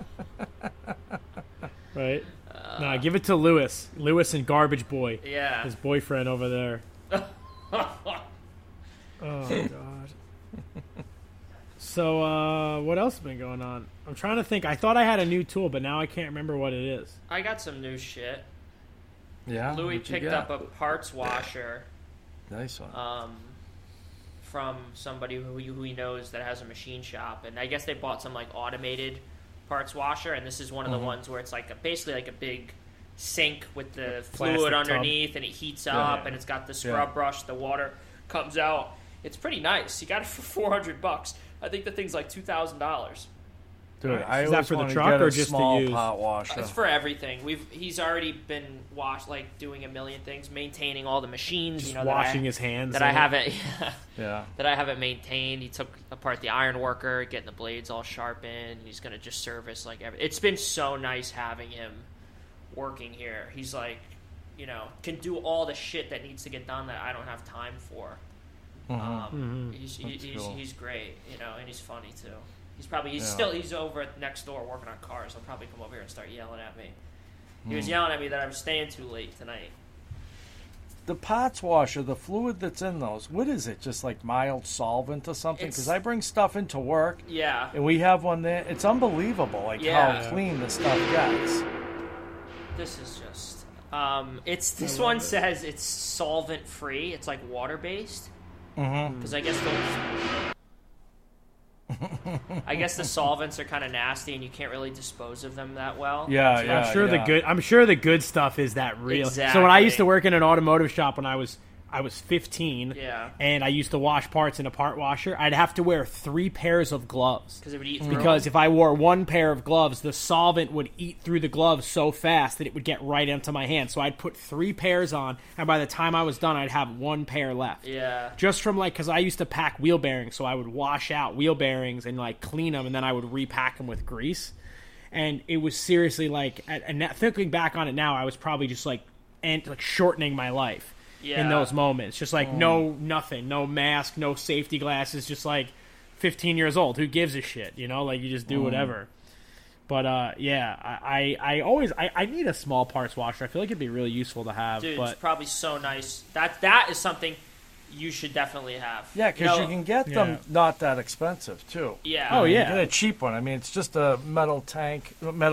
Right? Nah, give it to Lewis. Lewis and Garbage Boy.
Yeah.
His boyfriend over there. Oh, God. So, what else has been going on? I'm trying to think. I thought I had a new tool, but now I can't remember what it is.
I got some new shit.
Yeah.
Louis
what'd you
picked
get?
up a parts washer
Nice one.
from somebody who he knows that has a machine shop, and I guess they bought some like automated parts washer, and this is one of the ones where it's like basically like a big sink with the
Plastic
fluid
tub.
underneath, and it heats up, and it's got the scrub brush. The water comes out. It's pretty nice. You got it for $400. I think the thing's like $2,000.
Dude, I
Is that
always
for the
want to
truck
get
or
a
just to
small
use?
pot washer.
It's for everything. He's already been doing a million things, maintaining all the machines.
Just
that
washing his hands.
That I haven't.
Yeah.
That I haven't maintained. He took apart the iron worker, getting the blades all sharpened. He's gonna just service It's been so nice having him working here. He's like, can do all the shit that needs to get done that I don't have time for. He's great, and he's funny too. He's over next door working on cars. He'll probably come over here and start yelling at me. He was yelling at me that I was staying too late tonight.
The pots washer, the fluid that's in those, what is it? Just like mild solvent or something? Because I bring stuff into work.
Yeah.
And we have one there. It's unbelievable, how clean the stuff gets.
This is just. This one says it's solvent free. It's like water based. Because I guess the solvents are kind of nasty, and you can't really dispose of them that well.
Yeah,
So
I'm sure the good stuff is that real.
Exactly.
So when I used to work in an automotive shop when I was 15, and I used to wash parts in a part washer, I'd have to wear 3 pairs of gloves.
Because it would eat through
Because
them?
if I wore 1 pair of gloves, the solvent would eat through the gloves so fast that it would get right into my hand. So I'd put 3 pairs on, and by the time I was done, I'd have 1 pair left.
Yeah.
Just from because I used to pack wheel bearings, so I would wash out wheel bearings and clean them, and then I would repack them with grease. And it was seriously and thinking back on it now, I was probably just shortening my life.
Yeah.
In those moments. Just nothing. No mask, no safety glasses, just 15 years old. Who gives a shit? You just do whatever. But I need a small parts washer. I feel like it'd be really useful to have.
Dude,
but
it's probably so nice. That is something you should definitely have.
Yeah, because you can get them not that expensive, too.
Yeah.
Oh, yeah.
You get a cheap one. I mean, it's just a metal tank,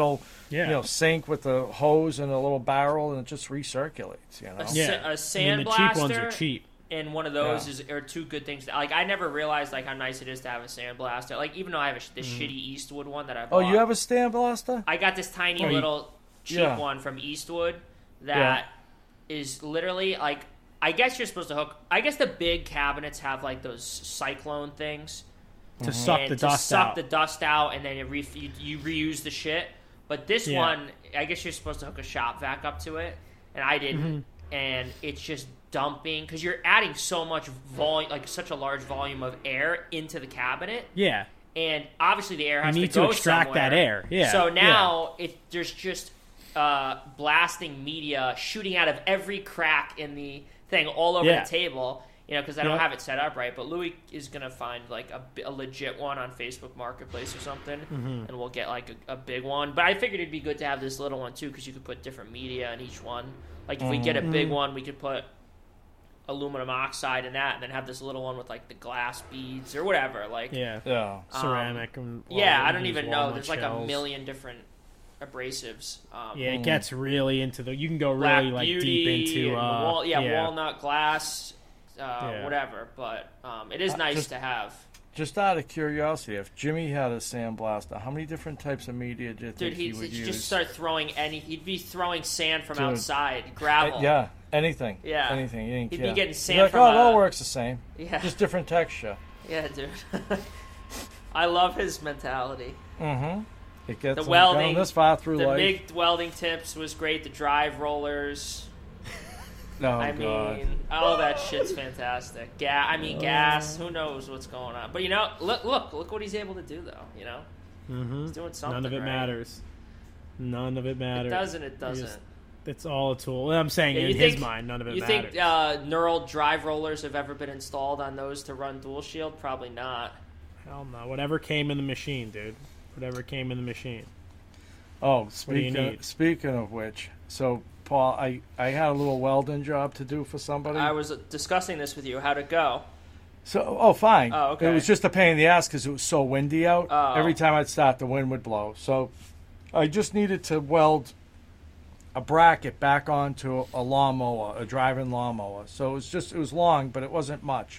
sink with a hose and a little barrel, and it just recirculates,
A sandblaster.
the cheap ones are cheap.
And one of those are 2 good things. I never realized how nice it is to have a sandblaster. Even though I have this shitty Eastwood one that I bought.
Oh, you have a sandblaster?
I got this tiny little cheap one from Eastwood that is literally I guess you're supposed to hook. I guess the big cabinets have those cyclone things
to suck the
dust out, and then you reuse the shit. But this one, I guess you're supposed to hook a shop vac up to it, and I didn't. And it's just dumping because you're adding so much volume, such a large volume of air into the cabinet.
Yeah.
And obviously the air has
you need
to go
to extract
somewhere.
that air. Yeah.
So now there's just blasting media shooting out of every crack in the thing all over the table. Because I don't have it set up right. But Louis is going to find a legit one on Facebook Marketplace or something, and we'll get a big one. But I figured it'd be good to have this little one too, because you could put different media in each one. If we get a big one, we could put aluminum oxide in that, and then have this little one with the glass beads or whatever.
Ceramic. And
I don't even know. There's
shells.
a million different abrasives.
It gets really into you can go
Black
really
Beauty
deep into
and walnut glass, whatever. But it is nice to have.
Just out of curiosity, if Jimmy had a sandblaster, how many different types of media do you think he would use?
Just start throwing he'd be throwing sand from outside, gravel.
Anything.
Yeah.
Anything. You didn't
He'd
care.
be getting sand
You're
from
it all works the same.
Yeah.
Just different texture.
Yeah, dude. I love his mentality.
It gets
the welding
this far through
the
life.
big welding tips was great. The drive rollers. I mean, all that shit's fantastic. Gas. Who knows what's going on? But look what he's able to do, though. He's doing something.
None of it matters. None of it matters.
It doesn't.
It's all a tool. I'm saying in his mind, none of it matters.
You think knurled drive rollers have ever been installed on those to run dual shield? Probably not.
Hell no. Whatever came in the machine, dude. Whatever came in the machine.
Oh, speaking of which, so Paul, I had a little welding job to do for somebody.
I was discussing this with you. How'd it go?
So, fine.
Oh, okay.
It was just a pain in the ass because it was so windy out.
Oh.
Every time I'd start, the wind would blow. So I just needed to weld a bracket back onto a lawnmower, a driving lawnmower. So it was long, but it wasn't much,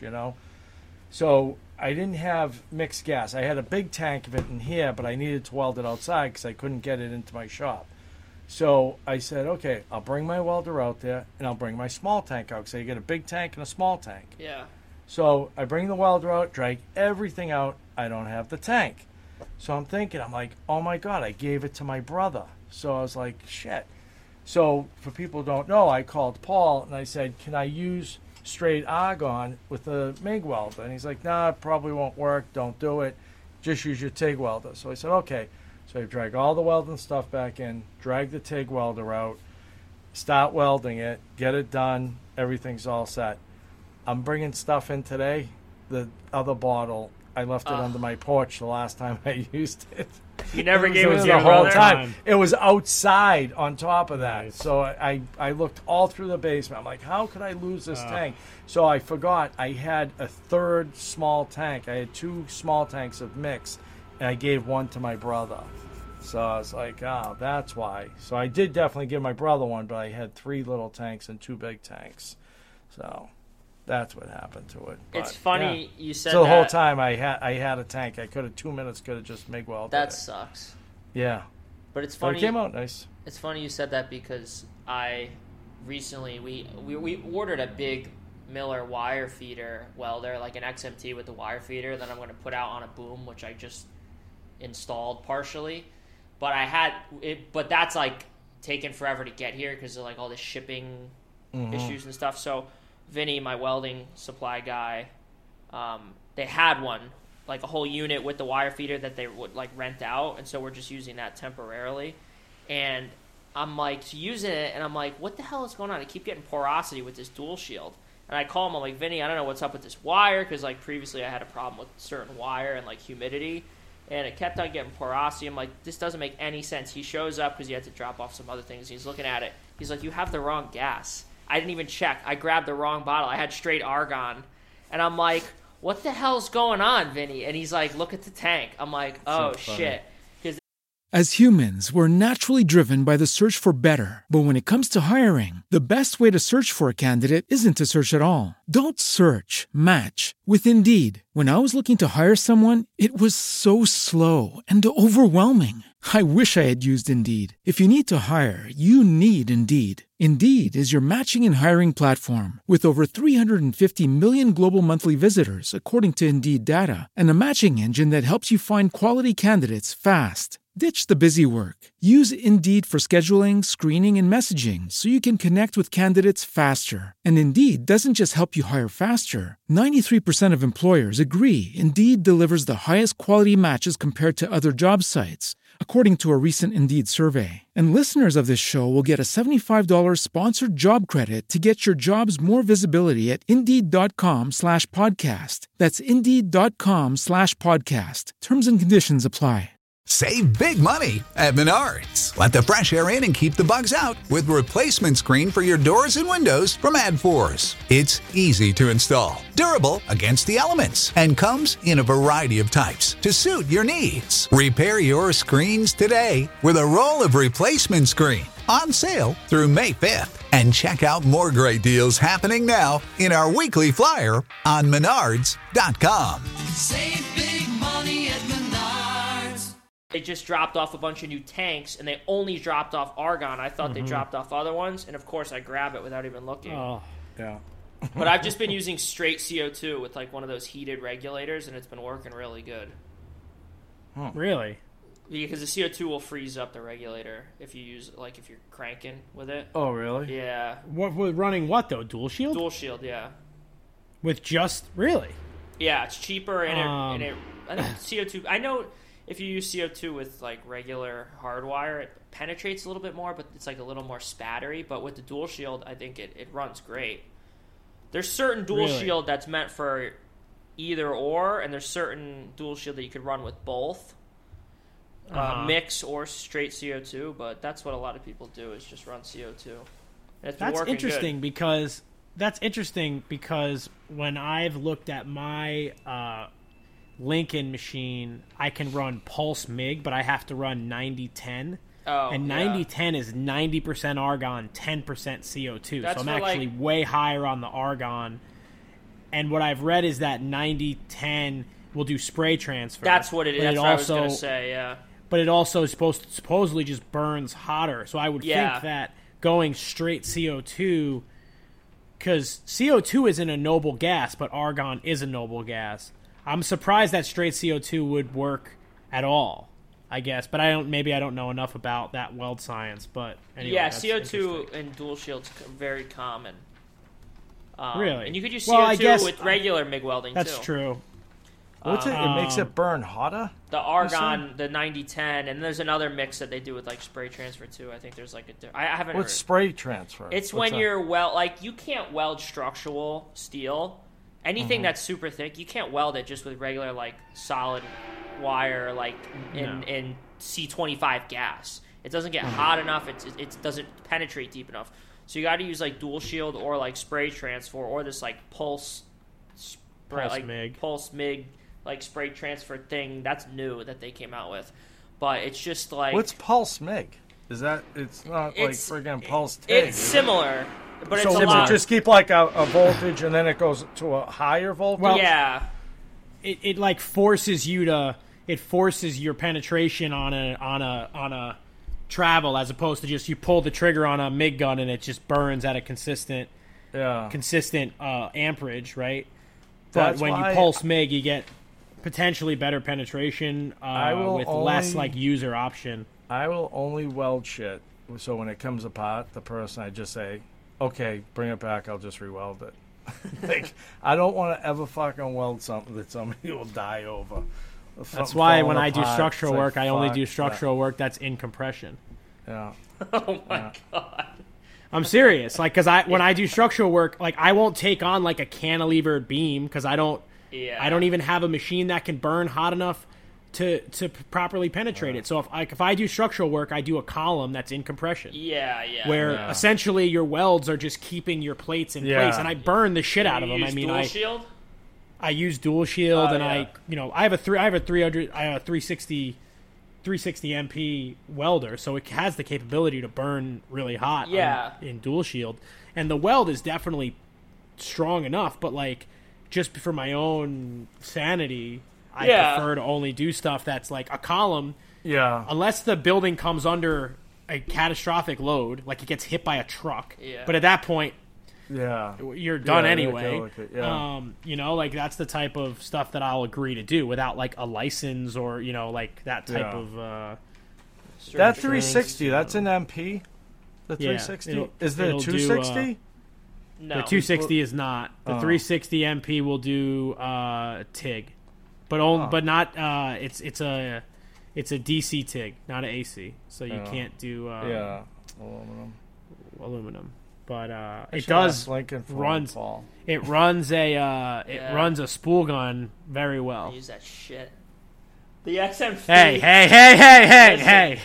So I didn't have mixed gas. I had a big tank of it in here, but I needed to weld it outside because I couldn't get it into my shop. So I said, okay, I'll bring my welder out there, and I'll bring my small tank out because I get a big tank and a small tank.
Yeah.
So I bring the welder out, drag everything out. I don't have the tank. So I'm thinking, I'm like, oh my God, I gave it to my brother. So I was like, shit. So for people who don't know, I called Paul and I said, can I use straight argon with the MIG welder? And he's like, nah, it probably won't work. Don't do it. Just use your TIG welder. So I said, okay. So I drag all the welding stuff back in, drag the TIG welder out, start welding it, get it done. Everything's all set. I'm bringing stuff in today. The other bottle, I left it under my porch the last time I used it.
You never gave it to
the
your
whole
brother?
time. It was outside on top of that.
Nice.
So I looked all through the basement. I'm like, how could I lose this tank? So I forgot I had a third small tank. I had 2 small tanks of mix, and I gave one to my brother. So I was like, oh, that's why. So I did definitely give my brother one, but I had 3 little tanks and 2 big tanks. So that's what happened to it. But,
It's funny
yeah.
you said
So the
that.
whole time I had a tank. I could have 2 minutes could have just MIG welded
That
it.
sucks.
Yeah.
But it's
But
funny.
it came out nice.
It's funny you said that because I recently we ordered a big Miller wire feeder welder, like an XMT with the wire feeder that I'm going to put out on a boom, which I just installed partially. But I had it, but that's like taken forever to get here because of like all the shipping issues and stuff. So Vinny, my welding supply guy, they had one, like a whole unit with the wire feeder that they would like rent out, and so we're just using that temporarily. And I'm like using it, and I'm like, what the hell is going on? I keep getting porosity with this dual shield. And I call him, I'm like, Vinny, I don't know what's up with this wire, because like previously I had a problem with certain wire and like humidity, and it kept on getting porosity. I'm like, this doesn't make any sense. He shows up because he had to drop off some other things. He's looking at it. He's like, you have the wrong gas. I didn't even check. I grabbed the wrong bottle. I had straight argon. And I'm like, what the hell's going on, Vinny? And he's like, look at the tank. I'm like, oh, shit.
As humans, we're naturally driven by the search for better. But when it comes to hiring, the best way to search for a candidate isn't to search at all. Don't search, match with Indeed. When I was looking to hire someone, it was so slow and overwhelming. I wish I had used Indeed. If you need to hire, you need Indeed. Indeed is your matching and hiring platform with over 350 million global monthly visitors, according to Indeed data, and a matching engine that helps you find quality candidates fast. Ditch the busy work. Use Indeed for scheduling, screening, and messaging so you can connect with candidates faster. And Indeed doesn't just help you hire faster. 93% of employers agree Indeed delivers the highest quality matches compared to other job sites, according to a recent Indeed survey. And listeners of this show will get a $75 sponsored job credit to get your jobs more visibility at Indeed.com/podcast. That's Indeed.com/podcast. Terms and conditions apply.
Save big money at Menards. Let the fresh air in and keep the bugs out with replacement screen for your doors and windows from AdForce. It's easy to install, durable against the elements, and comes in a variety of types to suit your needs. Repair your screens today with a roll of replacement screen on sale through May 5th. And check out more great deals happening now in our weekly flyer on Menards.com.
Save big money at Menards.
They just dropped off a bunch of new tanks, and they only dropped off argon. I thought they dropped off other ones, and of course I grab it without even looking.
Oh,
Yeah.
But I've just been using straight CO2 with like one of those heated regulators, and it's been working really good.
really?
Because the CO2 will freeze up the regulator if you use like if you're cranking with it.
Oh, really?
Yeah,
Running what though? Dual shield?
dual shield. Yeah,
With just really?
yeah, it's cheaper and it I think CO2. I know if you use CO2 with like regular hardwire, it penetrates a little bit more, but it's like a little more spattery. But with the dual shield, I think it runs great. There's certain dual
Really?
shield that's meant for either or, and there's certain dual shield that you could run with both. Mix or straight CO2, but that's what a lot of people do is just run CO2. And it's been
That's
working
interesting
good.
because when I've looked at my Lincoln machine, I can run pulse MIG, but I have to run 9010.
Oh,
And
yeah.
9010 is 90% argon, 10% CO2.
That's
so I'm
for,
actually
like-
way higher on the argon. And what I've read is that 9010 will do spray transfer.
That's what it is.
but
That's what I was going to say, yeah.
But it also is supposedly just burns hotter. So I would
Yeah.
think that going straight CO2, because CO2 isn't a noble gas, but argon is a noble gas. I'm surprised that straight CO2 would work at all, I guess. But I don't know enough about that weld science. But anyway,
yeah,
that's
CO2
interesting.
in dual shields very common.
Really?
And you could use
Well, I
CO2
guess-
with regular MIG welding
That's
too.
true.
What's it? It makes it burn hotter?
The argon, the 9010, and there's another mix that they do with like spray transfer too. I think there's like I haven't
What's
heard.
spray transfer?
It's
What's
when
that?
you're you can't weld structural steel. Anything that's super thick, you can't weld it just with regular like solid wire like in C25 gas. It doesn't get hot enough. It doesn't penetrate deep enough. So you got to use like dual shield or like spray transfer or this like pulse
MIG.
pulse MIG like spray transfer thing. That's new that they came out with. But it's just like
What's pulse MIG? Is that it's not
It's-
like friggin' pulse TIG?
it's similar, but
So
it's a
does
lot.
it just keep like a voltage and then it goes to a higher voltage?
Well,
yeah.
It like forces you to. It forces your penetration on a travel as opposed to just you pull the trigger on a MIG gun and it just burns at a consistent amperage, right? But
That's
when
why
you pulse MIG, you get potentially better penetration
will
with less
only-
like user option.
I will only weld shit. So when it comes apart, the person I just say, okay, bring it back. I'll just re-weld it. Like, I don't want to ever fucking weld something that somebody will die over.
That's why when I do structural work, I only do structural work that's in compression.
Yeah.
Oh my god.
I'm serious, like, because when I do structural work, like, I won't take on like a cantilevered beam because I don't even have a machine that can burn hot enough to properly penetrate it. So if I do structural work, I do a column that's in compression.
Yeah.
Where essentially your welds are just keeping your plates in place, and I burn the shit out of them.
Use
I mean,
dual shield?
I use dual shield, and
yeah.
I have a 360 MP welder, so it has the capability to burn really hot. In dual shield, and the weld is definitely strong enough. But like, just for my own sanity, I prefer to only do stuff that's like a column.
Yeah.
Unless the building comes under a catastrophic load, like it gets hit by a truck.
Yeah.
But at that point,
Yeah.
you're done
Yeah,
anyway.
okay, yeah.
Like that's the type of stuff that I'll agree to do without like a license or like that type
Yeah.
of.
That 360, that's an MP? The
Yeah,
360? Is there a
it'll do,
260?
No.
The 260 is not. The 360 MP will do TIG, but not. It's a DC TIG, not an AC. So you can't do aluminum. But it does runs. It runs runs a spool gun very well.
Use that shit. The XM3.
Hey!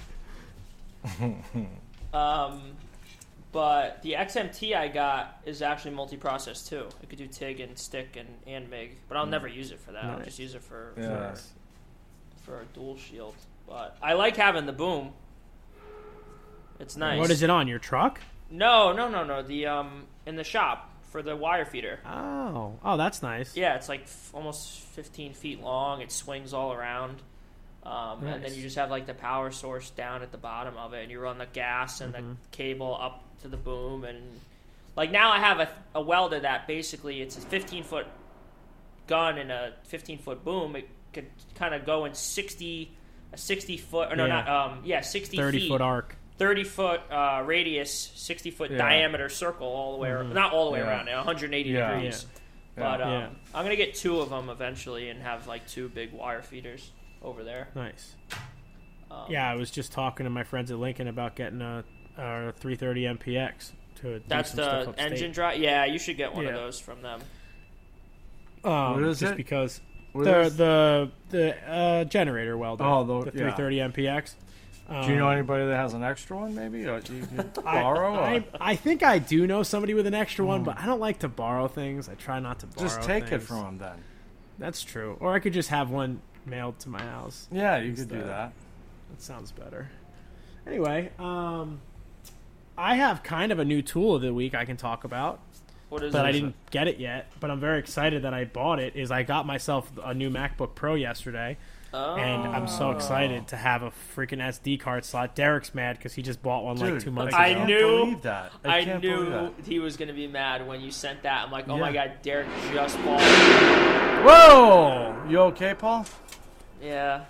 But the XMT I got is actually multi-process too. It could do TIG and stick and MIG, but I'll never use it for that. I'll just use it for a dual shield. But I like having the boom. It's nice.
What is it on your truck?
No. The in the shop for the wire feeder.
Oh, that's nice.
Yeah, it's like almost 15 feet long. It swings all around. And then you just have like the power source down at the bottom of it, and you run the gas and the cable up to the boom. And like now I have a welder that basically it's a 15-foot gun and a 15-foot boom. It could kind of go in 60 foot, or no, not 60
30
feet.
foot arc.
30-foot radius, 60-foot diameter circle all the way around. Not all the way around, 180 degrees. But I'm going to get two of them eventually and have like two big wire feeders over there.
Nice. I was just talking to my friends at Lincoln about getting a 330 MPX to
That's
do some stuff
the
upstate.
engine drive? Yeah, you should get one of those from them.
What is
just
it?
because
What is-
the generator welder.
Oh,
the 330 MPX.
Do you know anybody that has an extra one, maybe? Or you could borrow?
I think I do know somebody with an extra one, but I don't like to borrow things. I try not to borrow
Just take it
things.
from them then.
That's true. Or I could just have one mailed to my house.
Yeah, you could do that.
That sounds better. Anyway, I have kind of a new tool of the week I can talk about.
What is
But
it?
I didn't get it yet. But I'm very excited that I bought it. I got myself a new MacBook Pro yesterday. And I'm so excited to have a freaking SD card slot. Derek's mad because he just bought one like
Dude,
2 months
I
ago.
can't
knew-
believe that.
I
can't believe
knew
that.
he was going to be mad when you sent that. I'm like, oh
Yeah.
my god, Derek just bought.
Whoa! You okay, Paul?
Yeah.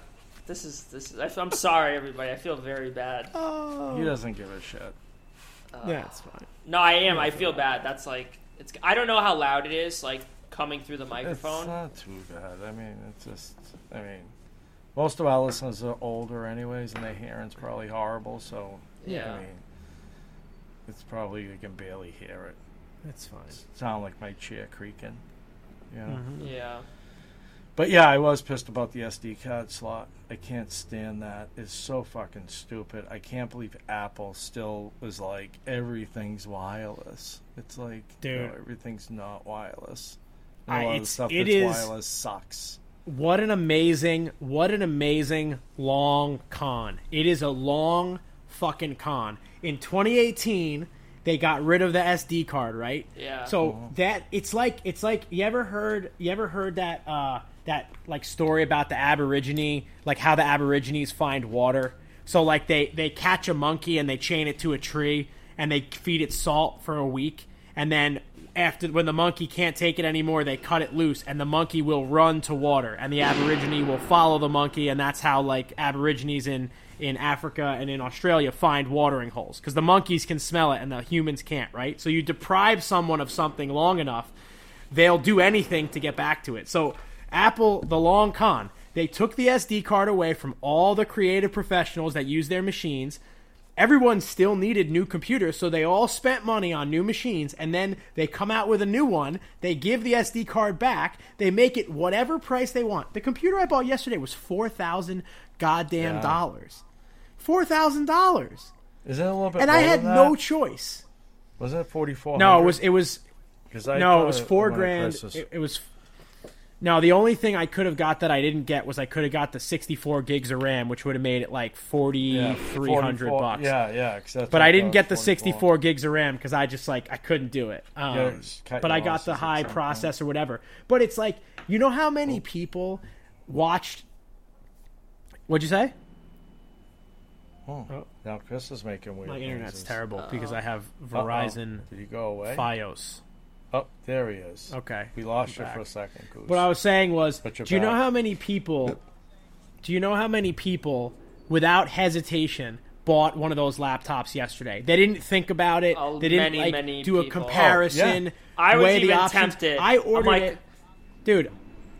This is. I'm sorry, everybody. I feel very bad.
He doesn't give a shit.
Yeah, it's fine.
No, I am. I feel bad. That's like it's. I don't know how loud it is, like coming through the microphone.
It's not too bad. I mean, it's just. I mean, most of our listeners are older, anyways, and their hearing's probably horrible. So
Yeah.
I mean, it's probably you can barely hear it.
It's fine.
Sound like my chair creaking. You know?
Yeah.
But yeah, I was pissed about the SD card slot. I can't stand that. It's so fucking stupid. I can't believe Apple still is like everything's wireless. It's like,
Dude.
no, everything's not wireless. And a lot of the stuff
it
that's
is-
wireless sucks.
What an amazing long con. It is a long fucking con. In 2018, they got rid of the SD card, right?
Yeah.
So that it's like you ever heard that that like story about the Aborigine, like how the Aborigines find water. So like they catch a monkey and they chain it to a tree and they feed it salt for a week, and then when the monkey can't take it anymore, they cut it loose, and the monkey will run to water, and the Aborigine will follow the monkey, and that's how like Aborigines in Africa and in Australia find watering holes, because the monkeys can smell it and the humans can't, right? So you deprive someone of something long enough, they'll do anything to get back to it. So Apple, the long con, they took the SD card away from all the creative professionals that use their machines. Everyone still needed new computers, so they all spent money on new machines, and then they come out with a new one, they give the SD card back, they make it whatever price they want. The computer I bought yesterday was $4,000 goddamn dollars. $4,000.
Isn't it a little bit
And
more
I had
than
no
that?
choice.
Wasn't it 4,400?
No, it was
No,
it was $4,000. It was. No, the only thing I could have got that I didn't get was I could have got the 64 gigs of RAM, which would have made it like $4,300.
Yeah.
But I didn't get the 64 gigs of RAM because I just I couldn't do it. But I got the high processor, whatever. But it's like, you know how many people watched? What'd you say?
Oh. Now Chris is making weird
My internet's
noises.
terrible because I have Verizon
Did he go away?
Fios.
Oh, there he is.
Okay,
We lost
I'm
you
back.
for a second, Goose.
What I was saying was,
But you're
do you know
back.
how many people? Do you know how many people, without hesitation, bought one of those laptops yesterday? They didn't think about it.
Oh,
They didn't
many
do a
people.
comparison.
Oh, yeah.
I was
weigh the
even
options.
tempted.
I ordered
I'm like-
it, dude.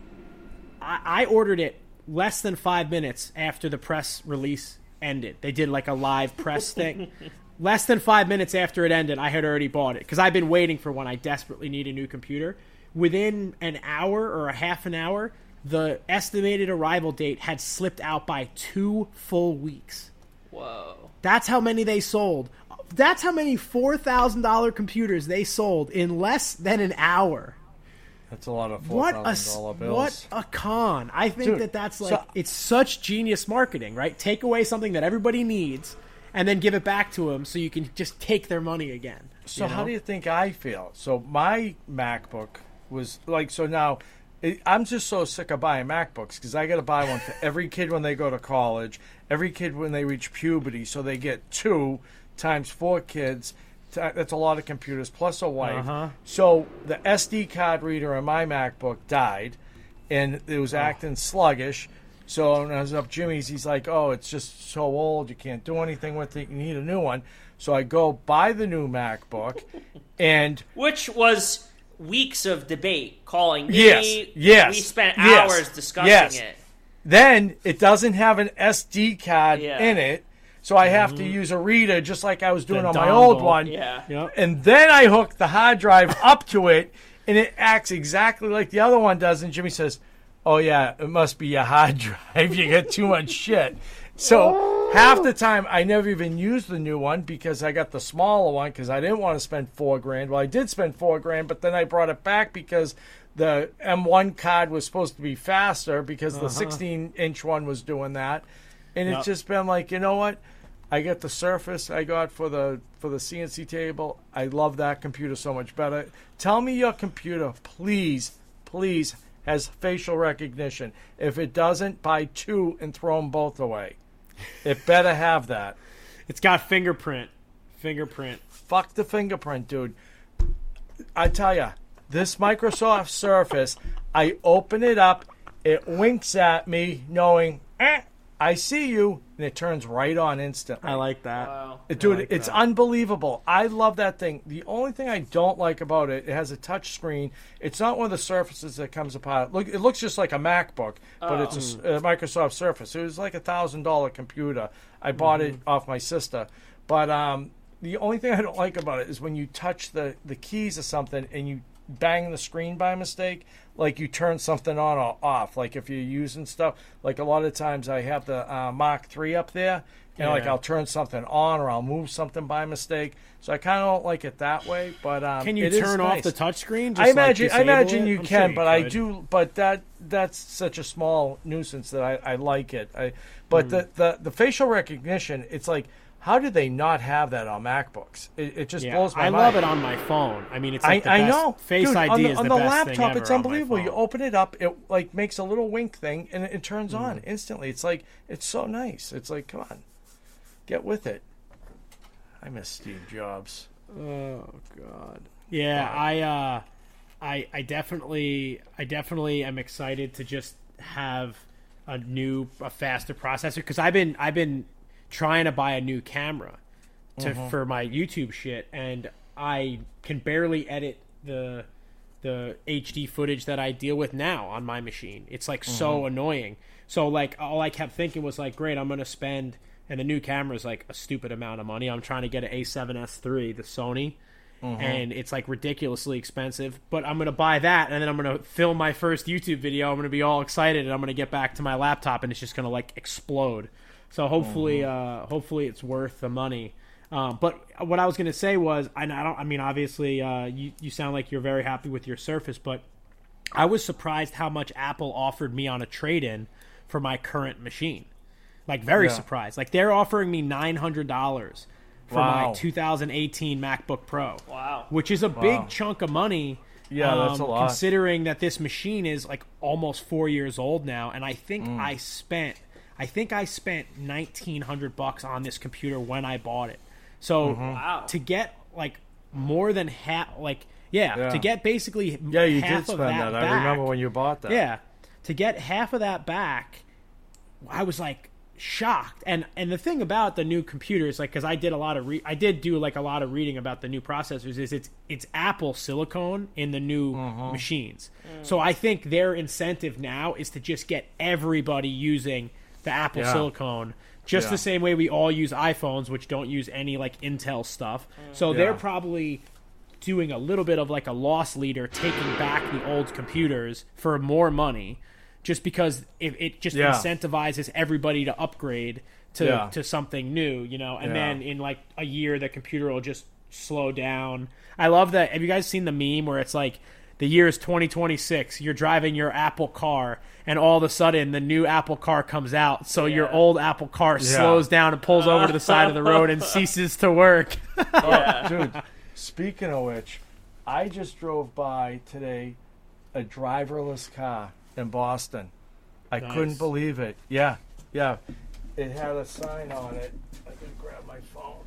I ordered it less than 5 minutes after the press release ended. They did like a live press thing. Less than 5 minutes after it ended, I had already bought it because I've been waiting for one. I desperately need a new computer. Within an hour or a half an hour, the estimated arrival date had slipped out by 2 full weeks.
Whoa.
That's how many they sold. That's how many $4,000 computers they sold in less than an hour.
That's a lot of
What
$4,000 bills.
what a con. I think
Dude,
that's
so-
it's such genius marketing, right? Take away something that everybody needs and then give it back to them so you can just take their money again.
So how do you think I feel? So my MacBook was like, so now I'm just so sick of buying MacBooks because I got to buy one for every kid when they go to college, every kid when they reach puberty. So they get 2 times 4 kids. That's a lot of computers plus a wife. So the SD card reader in my MacBook died, and it was acting sluggish. So when I was up Jimmy's, he's like, "Oh, it's just so old, you can't do anything with it. You need a new one." So I go buy the new MacBook, and
Which was weeks of debate calling me.
Yes.
We spent
Yes.
hours discussing
Yes.
it.
then it doesn't have an SD card
Yeah.
in it, so I have to use a reader just like I was doing
The
on my old
dongle.
one.
Yeah.
Yep.
And then I hook the hard drive up to it, and it acts exactly like the other one does. And Jimmy says, "Oh, yeah, it must be your hard drive. You get too much shit." So half the time, I never even used the new one because I got the smaller one because I didn't want to spend $4,000. Well, I did spend $4,000, but then I brought it back because the M1 card was supposed to be faster because the 16-inch one was doing that. And it's just been like, you know what? I get the Surface I got for the CNC table. I love that computer so much better. Tell me your computer, please, has facial recognition. If it doesn't, buy 2 and throw them both away. It better have that.
It's got fingerprint.
Fuck the fingerprint, dude. I tell ya, this Microsoft Surface, I open it up, it winks at me knowing, I see you, and it turns right on instantly.
I like that.
Wow.
Dude,
like
it's
that.
unbelievable. I love that thing. The only thing I don't like about it, it has a touch screen. It's not one of the Surfaces that comes apart. Look, it looks just like a MacBook, but it's a Microsoft Surface. It was like $1,000 computer. I bought it off my sister. But the only thing I don't like about it is when you touch the keys or something and you bang the screen by mistake, like you turn something on or off. Like if you're using stuff, like a lot of times I have the Mark III up there, and like I'll turn something on or I'll move something by mistake. So I kind of don't like it that way. But
Can you
it is
turn off
nice.
the touchscreen?
I imagine you
I'm
can,
sure
but I
could.
do. But that's such a small nuisance that I like it. But the facial recognition, it's like, how do they not have that on MacBooks? It just blows my
I
mind.
love it on my phone. I mean, it's like the
I
best.
know.
Face
Dude,
ID
on the,
is
on
the
the
best
laptop.
thing ever
It's
on my
unbelievable. You
phone.
open it up, it like makes a little wink thing, and it turns on instantly. It's like it's so nice. It's like, come on, get with it. I miss Steve Jobs.
Oh God. Yeah, I definitely am excited to just have a faster processor, because I've been trying to buy a new camera for my YouTube shit, and I can barely edit the HD footage that I deal with now on my machine. It's like so annoying. So like all I kept thinking was like, great, I'm gonna spend, and the new camera is like a stupid amount of money. I'm trying to get an A7S III, the Sony, and it's like ridiculously expensive. But I'm gonna buy that, and then I'm gonna film my first YouTube video. I'm gonna be all excited, and I'm gonna get back to my laptop, and it's just gonna like explode. So hopefully it's worth the money. But what I was gonna say was, I mean, obviously, you sound like you're very happy with your Surface, but I was surprised how much Apple offered me on a trade-in for my current machine. Like, very surprised. Like, they're offering me $900 for my 2018 MacBook Pro.
Wow.
Which is a big chunk of money.
Yeah, that's a lot.
Considering that this machine is like almost 4 years old now, and I think I spent $1,900 on this computer when I bought it. So to get like more than half, to get basically
You
half
did
of
spend
that
that.
back,
I remember when you bought that.
yeah, to get half of that back, I was like shocked. And the thing about the new computers, like, because I did a lot of do a lot of reading about the new processors, is it's Apple silicone in the new machines. So I think their incentive now is to just get everybody using the Apple silicone, just the same way we all use iPhones, which don't use any like Intel stuff. So they're probably doing a little bit of like a loss leader, taking back the old computers for more money, just because it just incentivizes everybody to upgrade to something new, you know. And then in like a year, the computer will just slow down. I love that. Have you guys seen the meme where it's like, the year is 2026, you're driving your Apple car, and all of a sudden the new Apple car comes out, so your old Apple car slows down and pulls over to the side of the road and ceases to work.
Dude, speaking of which, I just drove by today a driverless car in Boston. I couldn't believe it. Yeah. It had a sign on it. I can grab my phone.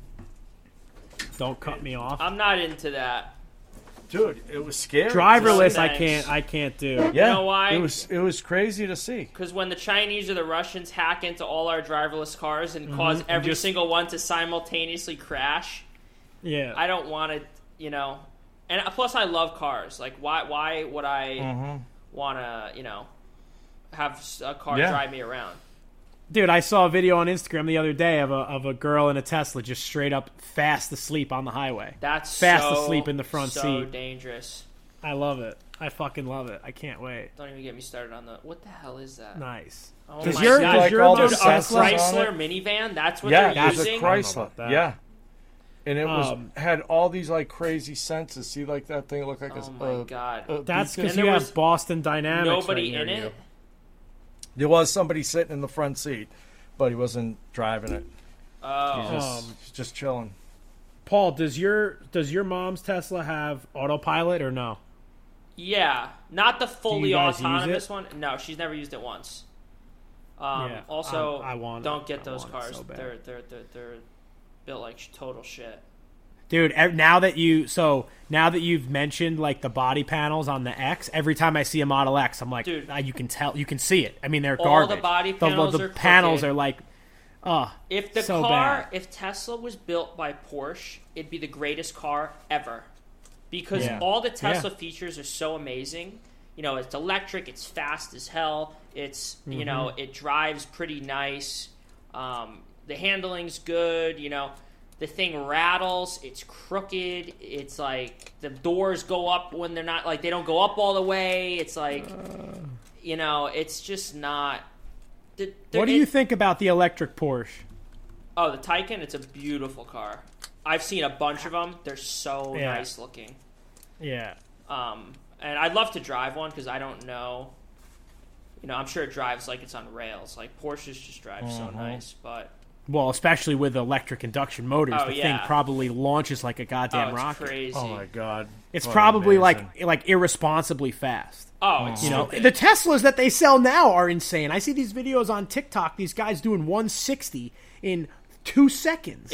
Don't cut me off.
I'm not into that.
Dude, it was scary.
Driverless,
Nice.
I can't do.
Yeah.
You know why?
It was crazy to see.
Because when the Chinese or the Russians hack into all our driverless cars and cause every single one to simultaneously crash,
Yeah.
I don't want to, you know. And plus, I love cars. Like, why would I want to, you know, have a car drive me around?
Dude, I saw a video on Instagram the other day of a girl in a Tesla just straight up fast asleep on the highway.
That's
fast
so,
asleep in the front
so
seat.
dangerous.
I love it. I fucking love it. I can't wait.
Don't even get me started on the. What the hell is that?
Nice.
Oh
Does
my
your-
God.
does
like
your
all
mom
the
Dude, a
sensors on
Chrysler
it?
minivan? That's what
Yeah,
they're
it was a
using?
Chrysler.
about that.
Yeah. And it was had all these like crazy sensors. See, like that thing looked like
Oh my God.
That's
beacon.
because
And
you
there
have
was
Boston Dynamics.
Nobody
right
in
near
it?
you.
There was somebody sitting in the front seat, but he wasn't driving it.
Oh.
He's just chilling.
Paul, does your mom's Tesla have autopilot or no?
Yeah. Not the fully
guys use
autonomous
it?
one. No, she's never used it once.
Yeah,
Also,
I want
don't
it.
get
I
those
want it
cars.
so bad.
They're built like total shit.
Dude, now that you've mentioned like the body panels on the X, every time I see a Model X, I'm like,
Dude.
you can see it. I mean, they're
All
garbage.
the body panels
the
are
panels
crooked.
are like,
If the
so
car,
bad.
if Tesla was built by Porsche, it'd be the greatest car ever. Because
Yeah.
all the Tesla
Yeah.
features are so amazing. You know, it's electric, it's fast as hell, it's, you know, it drives pretty nice. The handling's good, you know. The thing rattles, it's crooked, it's like the doors go up when they're not, like, they don't go up all the way. It's like, you know, it's just not.
What do you think about the electric Porsche?
Oh, the Taycan, it's a beautiful car. I've seen a bunch of them. They're so
Yeah.
nice looking.
Yeah.
And I'd love to drive one because I don't know. You know, I'm sure it drives like it's on rails. Like Porsches just drive so nice, but
Well, especially with electric induction motors,
Oh,
the
yeah.
thing probably launches like a goddamn
it's
rocket.
crazy.
Oh my god.
It's
What
probably
amazing.
like irresponsibly fast.
Oh, it's
You know,
stupid.
the Teslas that they sell now are insane. I see these videos on TikTok. These guys doing 160 in 2 seconds.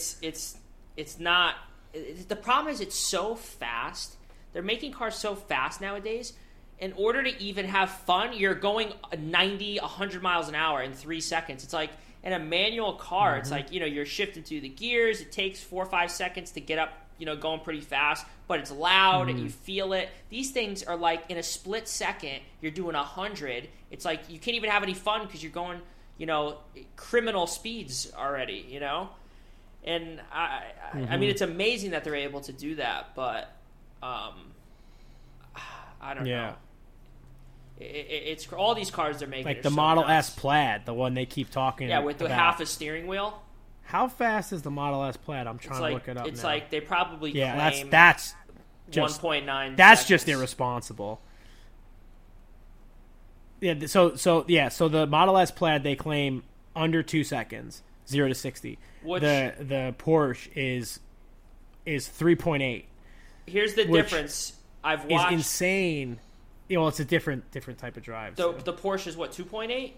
It's not. The problem is it's so fast. They're making cars so fast nowadays. In order to even have fun, you're going 90, 100 miles an hour in 3 seconds. It's like in a manual car, it's like, you know, you're shifting through the gears. It takes 4 or 5 seconds to get up, you know, going pretty fast, but it's loud and you feel it. These things are like in a split second, you're doing 100. It's like you can't even have any fun because you're going, you know, criminal speeds already, you know? And I mean, it's amazing that they're able to do that, but I don't know. It's all these cars they're making.
like
are
the
so
Model
nuts.
S Plaid, the one they keep talking
Yeah, with the
about.
half a steering wheel.
How fast is the Model S Plaid? I'm trying
It's
to
like
look it up
it's
now.
like they probably
yeah,
claim
that's just
1.9.
that's just
seconds.
irresponsible. Yeah, so the Model S Plaid they claim under 2 seconds, 0 to 60.
Which-
the Porsche is 3.8.
Here's the
which
difference. I've
Is
watched
insane. Yeah, well, it's a different type of drive.
the
so.
the Porsche is what 2.8.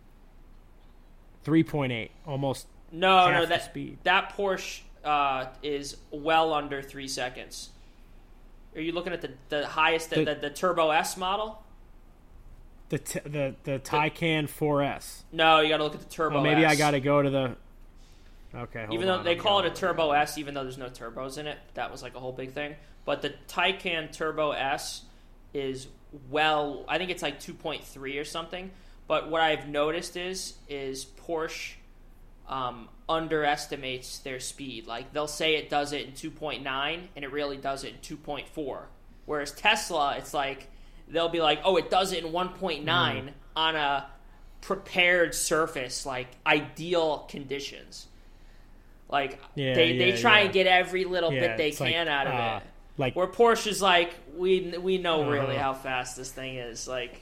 3.8, almost.
No,
half
no,
the
that
speed.
that Porsche is well under 3 seconds. Are you looking at the highest, the Turbo S model?
The Taycan 4S.
No, you got to look at the Turbo.
Well, maybe
S.
I got to go to the. Okay, hold
Even though
on,
they
I'm
call it
going.
a Turbo S, even though there's no turbos in it, that was like a whole big thing. But the Taycan Turbo S is I think it's like 2.3 or something. But what I've noticed is Porsche underestimates their speed. Like they'll say it does it in 2.9, and it really does it in 2.4. Whereas Tesla, it's like they'll be like, oh, it does it in 1.9 on a prepared surface, like ideal conditions. Like they try and get every little bit they
it's like,
can out of it.
Like
Where Porsche's like, we know really how fast this thing is, like.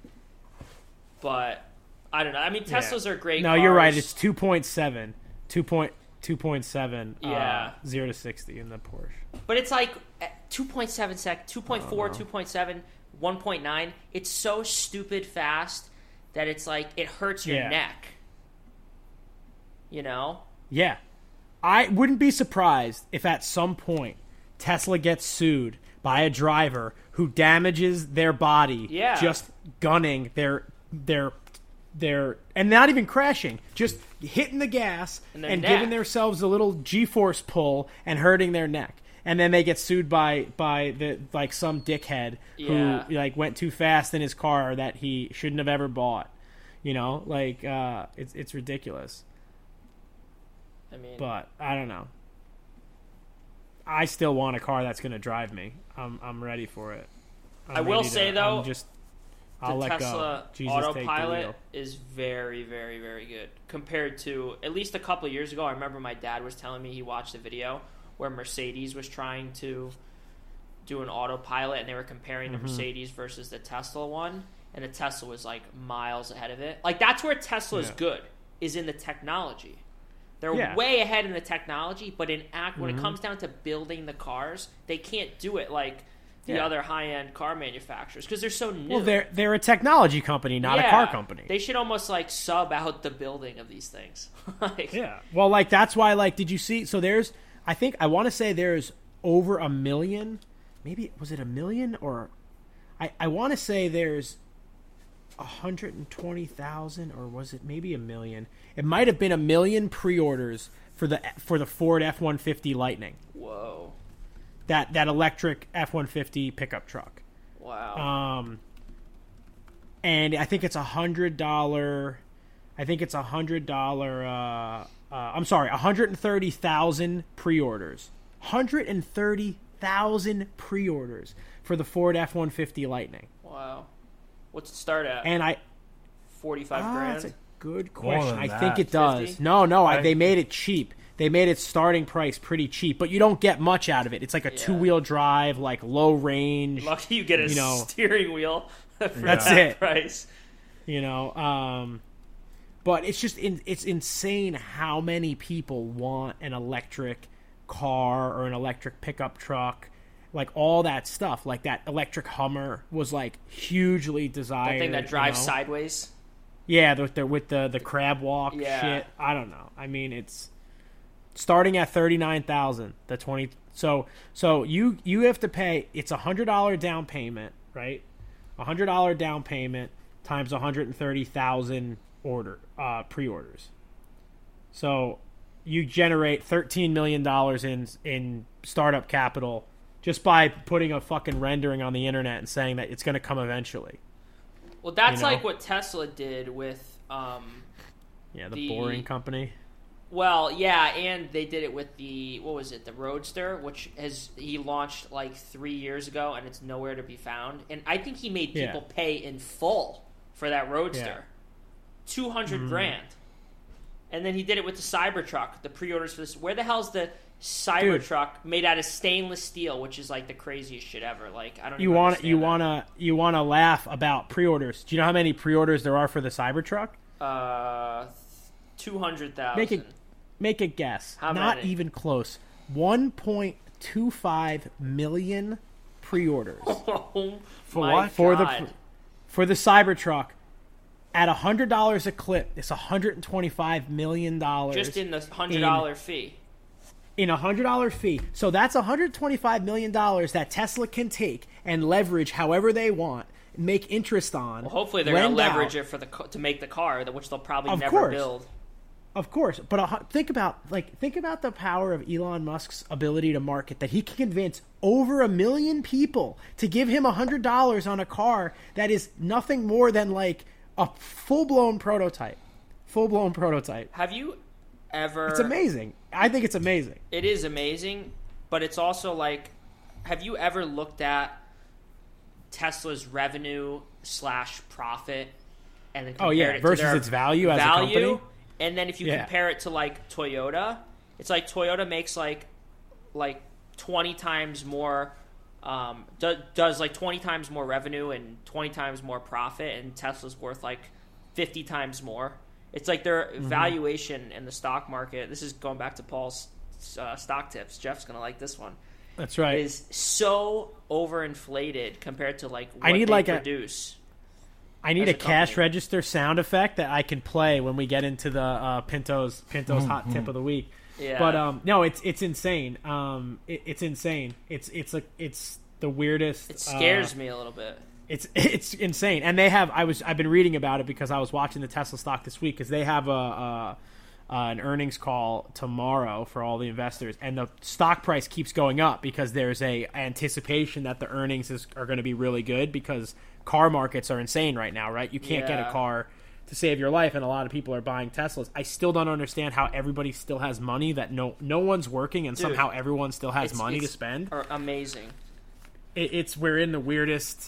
But I don't know. I mean, Teslas are great.
No,
cars.
you're right. It's 2.7, 2.7.
Yeah.
0 to 60 in the Porsche.
But it's like 2.7 sec, 2.4, 2.7, 1.9. It's so stupid fast that it's like it hurts your
Yeah.
neck. You know?
Yeah, I wouldn't be surprised if at some point Tesla gets sued by a driver who damages their body
Yeah.
just gunning their and not even crashing, just hitting the gas
And their
and
neck.
giving themselves a little G-force pull and hurting their neck. And then they get sued by the like some dickhead
Yeah.
who like went too fast in his car that he shouldn't have ever bought. You know, like it's ridiculous.
I mean,
But I don't know. I still want a car that's going to drive me. I'm ready for it.
I will say, though,
I'll
the
let
Tesla
go. Jesus, take the
Autopilot
wheel.
is very, very, very good compared to at least a couple of years ago. I remember my dad was telling me he watched a video where Mercedes was trying to do an autopilot, and they were comparing
Mm-hmm.
the Mercedes versus the Tesla one, and the Tesla was like miles ahead of it. Like that's where Tesla is good, is in the technology. They're
Yeah.
way ahead in the technology, but when it comes down to building the cars, they can't do it like the other high-end car manufacturers because they're so new.
Well, they're a technology company, not a car company.
They should almost like sub out the building of these things. Like,
Yeah. Well, like that's why. Like, did you see? So there's I want to say there's over 1 million. Maybe was it 1 million or I want to say there's 120,000 or was it maybe 1 million? It might have been 1 million pre-orders for the Ford F-150 Lightning.
Whoa.
That electric F-150 pickup truck.
Wow.
And I think it's $100. I think it's $100. I'm sorry, 130,000 pre-orders. 130,000 pre-orders for the Ford F-150 Lightning.
Wow. What's it start at?
And
45 grand?
That's a good
More
question.
than
I
that.
think it does.
50?
No, they made it cheap. They made its starting price pretty cheap, but you don't get much out of it. It's like a two-wheel drive, like low range.
Lucky you get a steering wheel for
That's
that
it.
price.
But it's just it's insane how many people want an electric car or an electric pickup truck, like all that stuff. Like that electric Hummer was like hugely desired.
That thing that drives sideways.
Yeah, with the crab walk shit. I don't know. I mean, it's starting at 39,000. The 20. So you have to pay. It's $100 down payment, right? $100 down payment times 130,000 pre-orders. So you generate $13 million in startup capital just by putting a fucking rendering on the internet and saying that it's going to come eventually.
Well, that's like what Tesla did with
the Boring Company.
Well, yeah, and they did it with the the Roadster, which he launched like 3 years ago, and it's nowhere to be found. And I think he made people pay in full for that Roadster, $200 grand. And then he did it with the Cybertruck, the pre-orders for this. Where the hell's the Cybertruck made out of stainless steel, which is like the craziest shit ever? Like I don't. You
want to laugh about pre-orders? Do you know how many pre-orders there are for the Cybertruck?
200,000.
Make a guess.
How
Not
many?
even close. 1.25 million pre-orders.
Oh,
For
my
what?
God.
For the Cybertruck. At $100 a clip, it's $125 million.
Just in the $100 fee.
In a $100 fee. So that's $125 million that Tesla can take and leverage however they want, make interest on.
Well, hopefully they're going to leverage it to make the car, which they'll probably never build.
Of course, but think about the power of Elon Musk's ability to market, that he can convince over 1 million people to give him $100 on a car that is nothing more than like a full-blown prototype.
Have you ever...
It's amazing. I think it's amazing.
It is amazing, but it's also like... Have you ever looked at Tesla's revenue / profit and then compared it
versus
to their
its value as a company?
And then if you compare it to like Toyota, it's like Toyota makes like 20 times more... does like 20 times more revenue and 20 times more profit, and Tesla's worth like 50 times more. It's like their valuation in the stock market. This is going back to Paul's stock tips. Jeff's gonna like this one.
That's right.
Is so overinflated compared to like what
I need
they
like
produce.
I need a cash register sound effect that I can play when we get into the Pinto's hot tip of the week.
Yeah.
But no, it's insane. It's insane. It's the weirdest.
It scares me a little bit.
It's insane. And I've been reading about it because I was watching the Tesla stock this week, because they have an earnings call tomorrow for all the investors, and the stock price keeps going up because there's a anticipation that the earnings are going to be really good, because car markets are insane right now, right? You can't get a car to save your life, and a lot of people are buying Teslas. I still don't understand how everybody still has money, that no one's working, and somehow everyone still has money to spend.
Amazing.
We're in the weirdest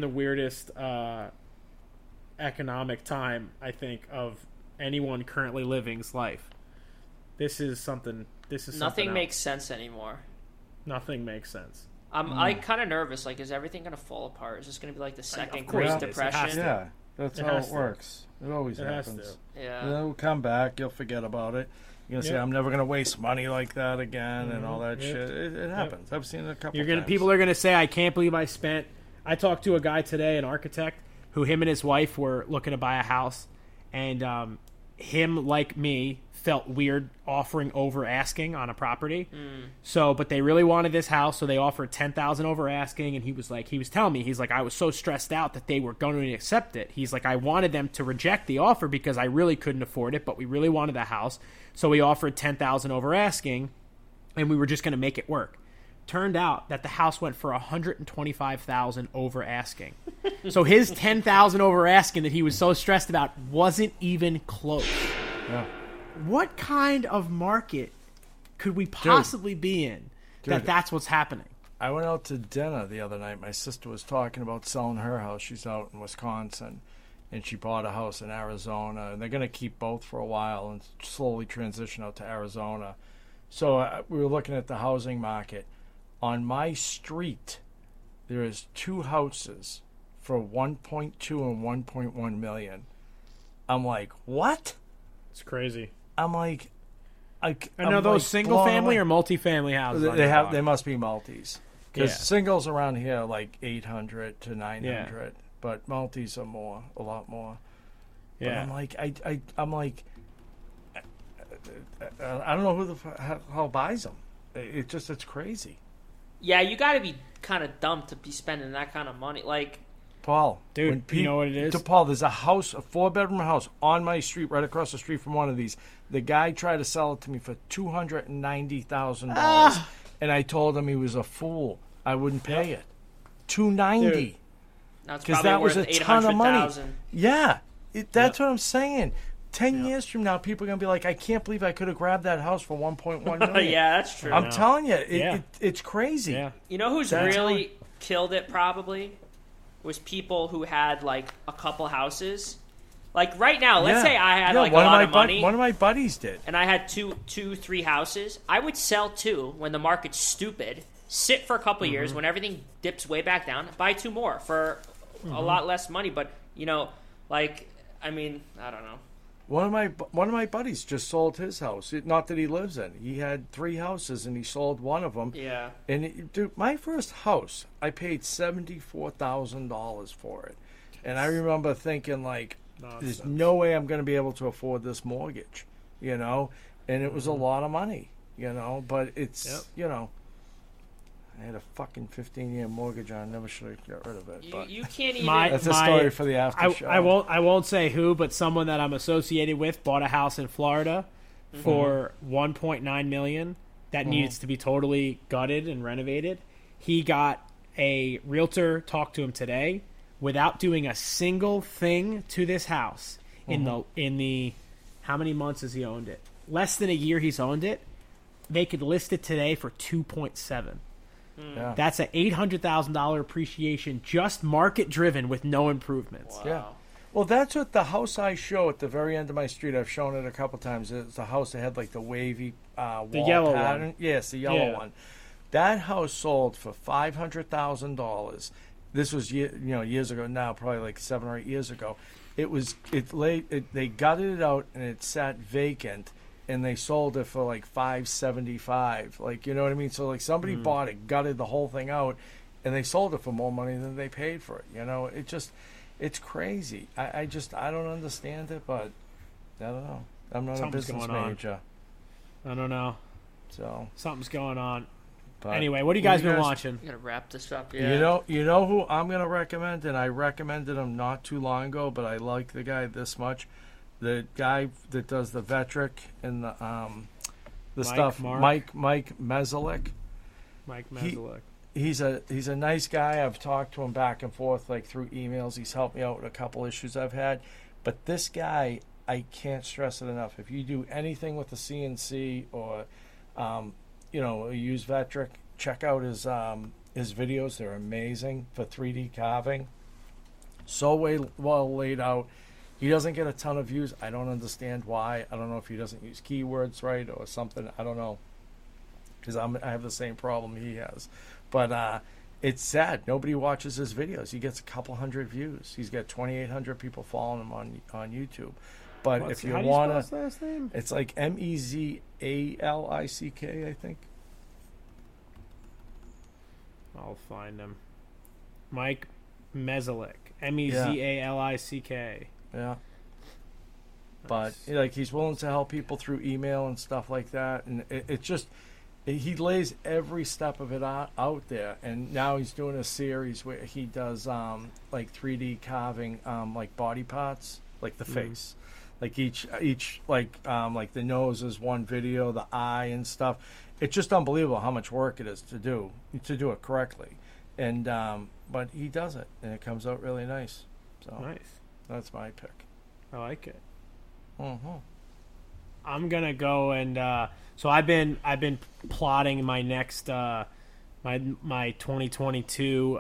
economic time, I think, of anyone currently living's life. This is something
Nothing makes sense anymore.
Nothing makes sense.
I'm kind of nervous. Like, is everything going to fall apart? Is this going to be like the second Great Depression?
Yeah, that's how it works. It always happens. It'll come back. You'll forget about it. You're going to say, I'm never going to waste money like that again, and all that shit. It happens. I've seen it a couple times.
People are going to say, I can't believe I talked to a guy today, an architect, who him and his wife were looking to buy a house, and him, like me, felt weird offering over asking on a property. So, but they really wanted this house, so they offered $10,000 over asking. And he was telling me, he's like, I was so stressed out that they were going to accept it. He's like, I wanted them to reject the offer because I really couldn't afford it, but we really wanted the house, so we offered $10,000 over asking, and we were just going to make it work. Turned out that the house went for $125,000 over asking. So his $10,000 over asking that he was so stressed about wasn't even close.
Yeah.
What kind of market could we possibly be in that's what's happening?
I went out to dinner the other night. My sister was talking about selling her house. She's out in Wisconsin, and she bought a house in Arizona. And they're going to keep both for a while and slowly transition out to Arizona. So we were looking at the housing market. On my street, there is 2 houses for 1.2 and 1.1 million. I'm like, what?
It's crazy.
I'm like,
I know those
like
single
blown
family
away.
or multifamily houses.
They must be multis. Because
Yeah.
singles around here are like 800 to 900, but multis are a lot more. But
Yeah.
I'm like, I'm like, I don't know who the hell buys them. It's crazy.
Yeah, you got to be kind of dumb to be spending that kind of money. Like,
Paul,
Dude,
when
you know what it is?
To Paul, there's a house, a 4-bedroom house on my street, right across the street from one of these. The guy tried to sell it to me for $290,000, and I told him he was a fool. I wouldn't pay it. $290.
that's
Because
probably
that was
worth
a ton of money.
$800,000.
Yeah, that's what I'm saying. 10 years from now, people are going to be like, I can't believe I could have grabbed that house for $1.1 million.
Yeah, that's true.
I'm telling you,
Yeah.
it's crazy.
Yeah.
You know who's
That's
really killed it probably? Was people who had like a couple houses. Like right now, let's say I had like a lot of money.
One of my buddies did.
And I had 3 houses. I would sell 2 when the market's stupid, sit for a couple years when everything dips way back down, buy 2 more for a lot less money. But you know, like, I mean, I don't know.
One of my buddies just sold his house. Not that he lives in. He had 3 houses and he sold one of them.
Yeah.
And dude, my first house, I paid $74,000 for it, and I remember thinking like, "There's no way I'm going to be able to afford this mortgage," you know. And it was a lot of money, you know. But it's you know, I had a fucking 15-year mortgage on. I never should have got rid of it. But
You can't even.
that's a story for the after show.
I won't say who, but someone that I'm associated with bought a house in Florida for $1.9 million that needs to be totally gutted and renovated. He got a realtor talk to him today without doing a single thing to this house in the how many months has he owned it? Less than a year he's owned it. They could list it today for 2.7.
Yeah.
That's an $800,000 appreciation, just market driven with no improvements.
Yeah. Well, that's what the house I show at the very end of my street. I've shown it a couple times. It's a house that had like the wavy wall
yellow
pattern.
one.
Yes, the yellow
Yeah.
one. That house sold for $500,000. This was years ago now, probably like 7 or 8 years ago. They gutted it out and it sat vacant, and they sold it for like $575. Like, you know what I mean? So like somebody bought it, gutted the whole thing out, and they sold it for more money than they paid for it. You know, it's crazy. I don't understand it, but I don't know. I'm not
Something's
a business
going on.
major,
I don't know.
so.
Something's going on.
But
Anyway, what have you guys been watching?
I'm gonna wrap this up. Yeah.
You know who I'm gonna recommend, and I recommended him not too long ago, but I like the guy this much. The guy that does the Vetric and the stuff,
Mark?
Mike Mezelik.
Mike Mezelik.
He's a nice guy. I've talked to him back and forth like through emails. He's helped me out with a couple issues I've had. But this guy, I can't stress it enough. If you do anything with the CNC or use Vetric, check out his videos. They're amazing for 3D carving. So well laid out. He doesn't get a ton of views. I don't understand why. I don't know if he doesn't use keywords right or something. I don't know, because I have the same problem he has. But it's sad. Nobody watches his videos. He gets a couple hundred views. He's got 2,800 people following him on YouTube. But if you
how do
want
spell his
to,
last name?
it's like Mezalick, I think.
I'll find him. Mike Mezelik. Mezalick.
Yeah. But like he's willing to help people through email and stuff like that, and it just he lays every step of it out there. And now he's doing a series where he does like 3D carving like body parts, like the face, like each like the nose is one video, the eye and stuff. It's just unbelievable how much work it is to do it correctly, and but he does it, and it comes out really nice. So
Nice.
that's my pick.
I like it.
Mm-hmm.
I'm gonna go and so I've been plotting my next my 2022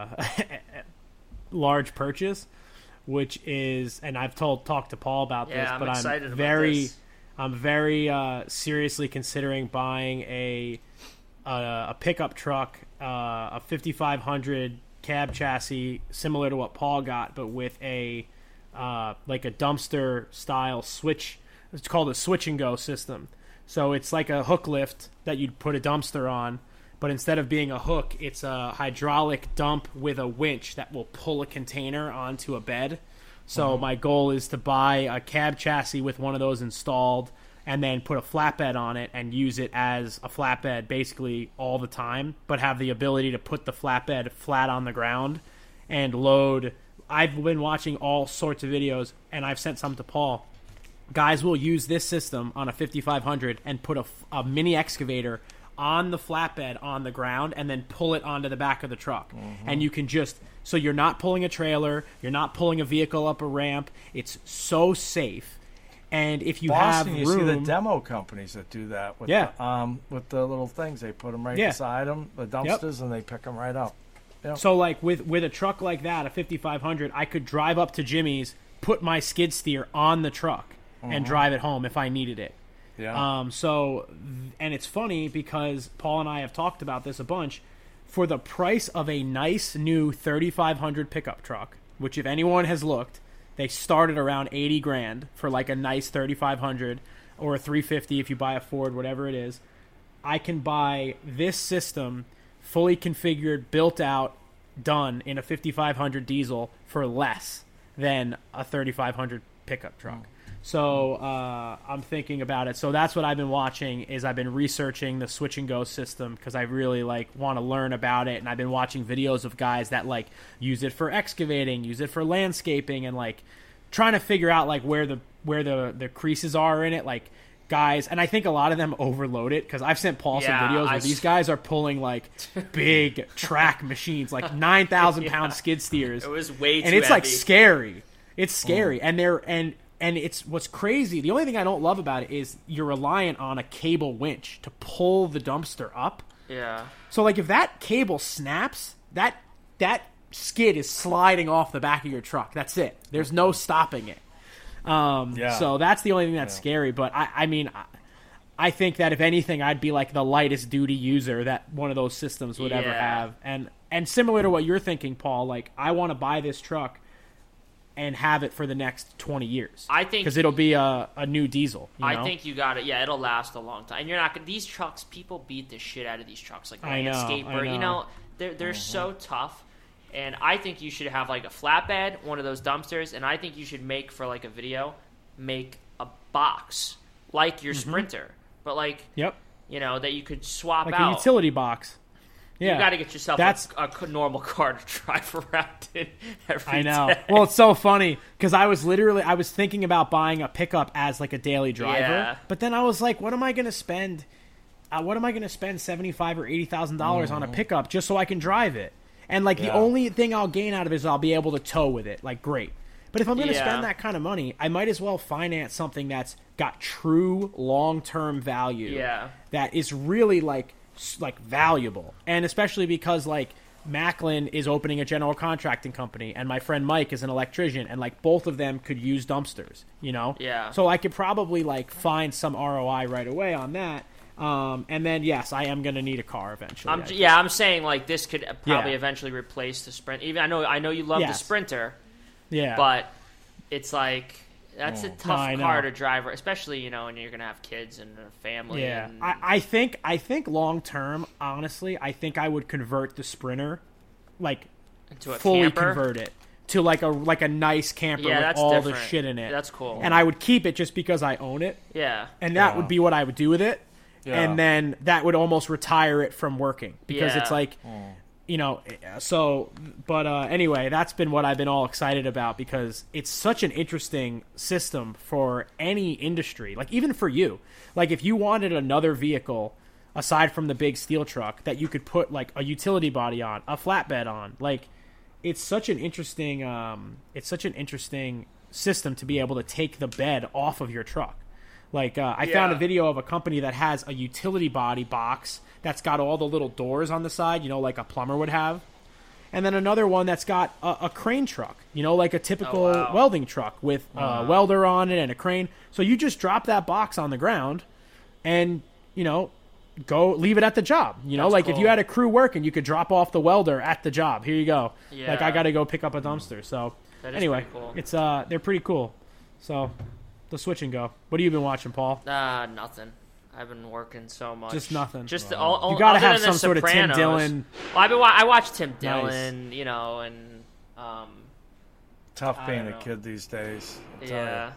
large purchase, which is, and I've talked to Paul about this,
I'm
but
excited
I'm very seriously considering buying a pickup truck, a 5500 cab chassis, similar to what Paul got, but with a like a dumpster style switch. It's called a switch and go system. So it's like a hook lift that you'd put a dumpster on, but instead of being a hook, it's a hydraulic dump with a winch that will pull a container onto a bed. So my goal is to buy a cab chassis with one of those installed, and then put a flatbed on it and use it as a flatbed basically all the time, but have the ability to put the flatbed flat on the ground and load. I've been watching all sorts of videos, and I've sent some to Paul. Guys will use this system on a 5500 and put a mini excavator on the flatbed on the ground and then pull it onto the back of the truck. And you can so you're not pulling a trailer, you're not pulling a vehicle up a ramp. It's so safe. And if you
Boston,
have
you
room,
see the demo companies that do that with with the little things. They put them right beside them, the dumpsters, and they pick them right up. Yep.
So like with a truck like that, a 5500, I could drive up to Jimmy's, put my skid steer on the truck, and drive it home if I needed it.
Yeah.
And it's funny because Paul and I have talked about this a bunch. For the price of a nice new 3500 pickup truck, which if anyone has looked, they started around 80 grand for like a nice 3500 or a 350 if you buy a Ford, whatever it is. I can buy this system fully configured, built out, done in a 5500 diesel for less than a 3500 pickup truck. So I'm thinking about it. So that's what I've been watching. Is I've been researching the switch and go system because I really want to learn about it, and I've been watching videos of guys that use it for excavating, use it for landscaping, and trying to figure out where the creases are in it, guys. And I think a lot of them overload it because I've sent Paul some videos where these guys are pulling big track machines, 9,000 pound skid steers.
It was way too
and it's
heavy.
Scary. It's scary, and it's what's crazy. The only thing I don't love about it is you're reliant on a cable winch to pull the dumpster up.
Yeah.
So if that cable snaps, that skid is sliding off the back of your truck. That's it. There's no stopping it. So that's the only thing that's scary. But I think that if anything, I'd be the lightest duty user that one of those systems would ever have. And similar to what you're thinking, Paul, I want to buy this truck and have it for the next 20 years.
I think
because it'll be a new diesel.
I think you got it. Yeah, it'll last a long time. And you're not these trucks. People beat the shit out of these trucks,
I know.
Landscaper. They're so tough. And I think you should have a flatbed, one of those dumpsters, and I think you should make for a video, make a box like your Sprinter, but that you could swap out
a utility box. Yeah.
You got to get yourself a normal car to drive around in every day. I know.
Well, it's so funny because I was thinking about buying a pickup as a daily driver, but then I was what am I going to spend? $75,000 or $80,000 on a pickup just so I can drive it? And the only thing I'll gain out of it is I'll be able to tow with it. Great. But if I'm going to spend that kind of money, I might as well finance something that's got true long-term value.
Yeah.
That is really valuable. And especially because Macklin is opening a general contracting company and my friend Mike is an electrician and both of them could use dumpsters,
Yeah.
So I could probably find some ROI right away on that. And then yes, I am going to need a car eventually.
I'm saying this could probably eventually replace the Sprint. Even I know you love the Sprinter.
Yeah.
But it's that's a tough car to drive, especially when you're gonna have kids and a family.
Yeah.
And...
I think long term, honestly, I think I would convert the Sprinter,
into a
fully
camper?
convert it to like a nice camper
Yeah,
with
that's
all
different.
the shit in it.
That's cool.
And I would keep it just because I own it.
Yeah.
And that would be what I would do with it.
Yeah.
And then that would almost retire it from working because
Yeah.
it's like, you know, so, but anyway, that's been what I've been all excited about because it's such an interesting system for any industry, like even for you. Like if you wanted another vehicle aside from the big steel truck that you could put like a utility body on, a flatbed on, like it's such an interesting system to be able to take the bed off of your truck. Like I found a video of a company that has a utility body box that's got all the little doors on the side, you know, like a plumber would have. And then another one that's got a crane truck, you know, like a typical welding truck with a welder on it and a crane. So you just drop that box on the ground and, you know, go leave it at the job. You know,
That's
like
cool.
if you had a crew working, you could drop off the welder at the job. Here you go.
Yeah.
Like I got to go pick up a dumpster. So
That is
anyway,
pretty cool.
it's they're pretty cool. So the switch and go. What have you been watching, Paul?
Nothing. I've been working so much.
Just nothing.
Just
You got to have some sort of Tim Dillon.
Well, I watched Tim
Nice.
Dillon, you know, and
Tough
I
being
don't
a
know.
kid these days. I tell
yeah.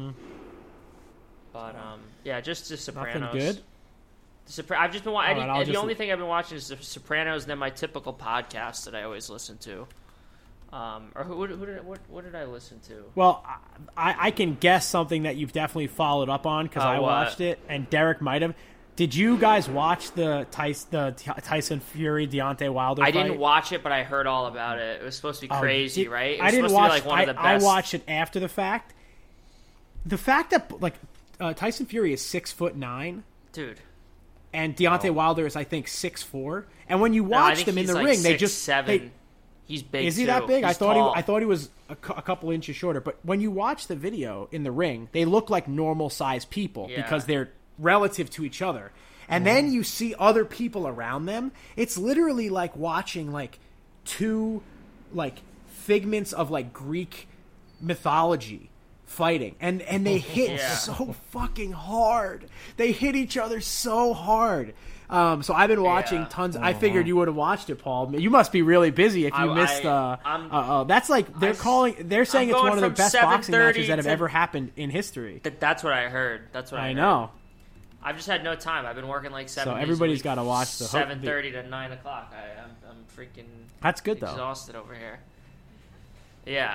But yeah, just The Sopranos.
Nothing good.
I've just been watching.
All right, I'll
The
just-
only thing I've been watching is The Sopranos, and then my typical podcast that I always listen to. Or what did I listen to?
Well, I can guess something that you've definitely followed up on because I
what?
watched it, and Derek might have. Did you guys watch the Tyson Fury Deontay Wilder
I
fight?
didn't watch it, but I heard all about it. It was supposed to be
Oh,
crazy,
did-
right? It was
I didn't
supposed
watch.
to be like one of the best.
I watched it after the fact. The fact that like Tyson Fury is 6'9",
Dude.
and Deontay Wilder is I think 6'4", and when you
No, I
watch
think
them in
he's
the
like
ring, they
6'7".
they,
He's big.
is he
too.
that big?
He's tall.
I thought he was a couple inches shorter. But when you watch the video in the ring, they look like normal sized people
Yeah.
because they're relative to each other. And then you see other people around them. It's literally like watching like two like figments of like Greek mythology fighting, and they hit
Yeah.
so fucking hard. They hit each other so hard. So I've been watching
Yeah.
tons. I figured you would have watched it, Paul. You must be really busy if you missed. That's like they're saying it's
going
one of the
from
best boxing
7:30
matches that have
to-
ever happened in history.
That's what I heard. That's what I
I
heard.
know.
I've just had no time. I've been working like 7
So
days
everybody's
a week,
gotta watch the
7:30 to 9 o'clock. I'm freaking.
That's good though.
Exhausted over here. Yeah.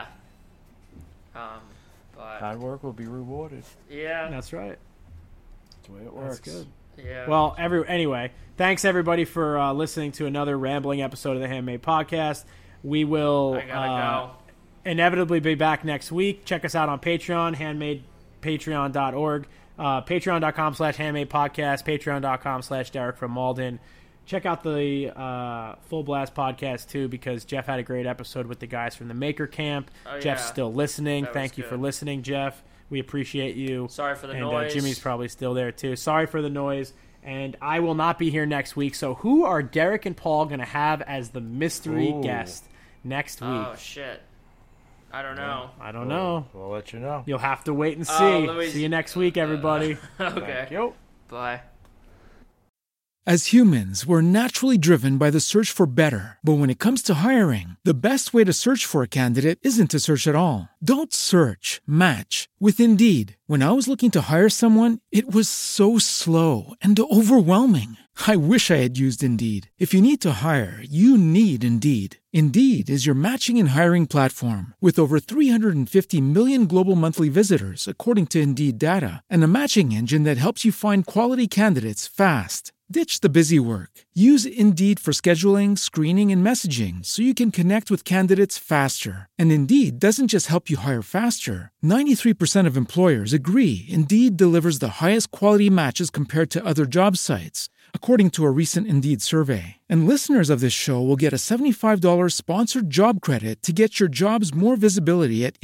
But
Hard work will be rewarded.
yeah.
That's right.
That's the way it works.
That's good.
Yeah.
Well, anyway, thanks everybody for listening to another rambling episode of the Handmade Podcast. We will
I gotta
inevitably be back next week. Check us out on Patreon, handmadepatreon.org, patreon.com/handmadepodcast, patreon.com/Derek from Malden. Check out the Full Blast podcast too, because Jeff had a great episode with the guys from the Maker Camp.
Oh,
Jeff's
yeah.
still listening.
That was
Thank you for
good.
listening, Jeff. We appreciate you.
Sorry for the
and,
noise.
Jimmy's probably still there too. Sorry for the noise. And I will not be here next week. So who are Derek and Paul going to have as the mystery
Ooh.
guest next week?
Oh shit. I don't know.
I don't know.
We'll let you know.
You'll have to wait and see.
Louis-
See you next week, everybody.
Okay.
Yo.
Bye.
As humans, we're naturally driven by the search for better. But when it comes to hiring, the best way to search for a candidate isn't to search at all. Don't search, match with Indeed. When I was looking to hire someone, it was so slow and overwhelming. I wish I had used Indeed. If you need to hire, you need Indeed. Indeed is your matching and hiring platform with over 350 million global monthly visitors, according to Indeed data, and a matching engine that helps you find quality candidates fast. Ditch the busy work. Use Indeed for scheduling, screening, and messaging so you can connect with candidates faster. And Indeed doesn't just help you hire faster. 93% of employers agree Indeed delivers the highest quality matches compared to other job sites, according to a recent Indeed survey. And listeners of this show will get a $75 sponsored job credit to get your jobs more visibility at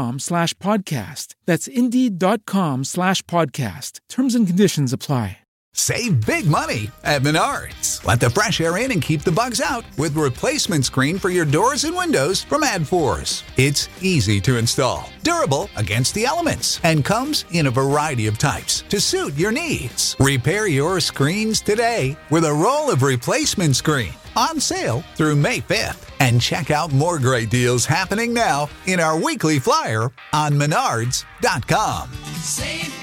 Indeed.com/podcast. That's Indeed.com/podcast. Terms and conditions apply.
Save big money at Menards. Let the fresh air in and keep the bugs out with replacement screen for your doors and windows from AdForce. It's easy to install, durable against the elements, and comes in a variety of types to suit your needs. Repair your screens today with a roll of replacement screen on sale through May 5th. And check out more great deals happening now in our weekly flyer on Menards.com.
Save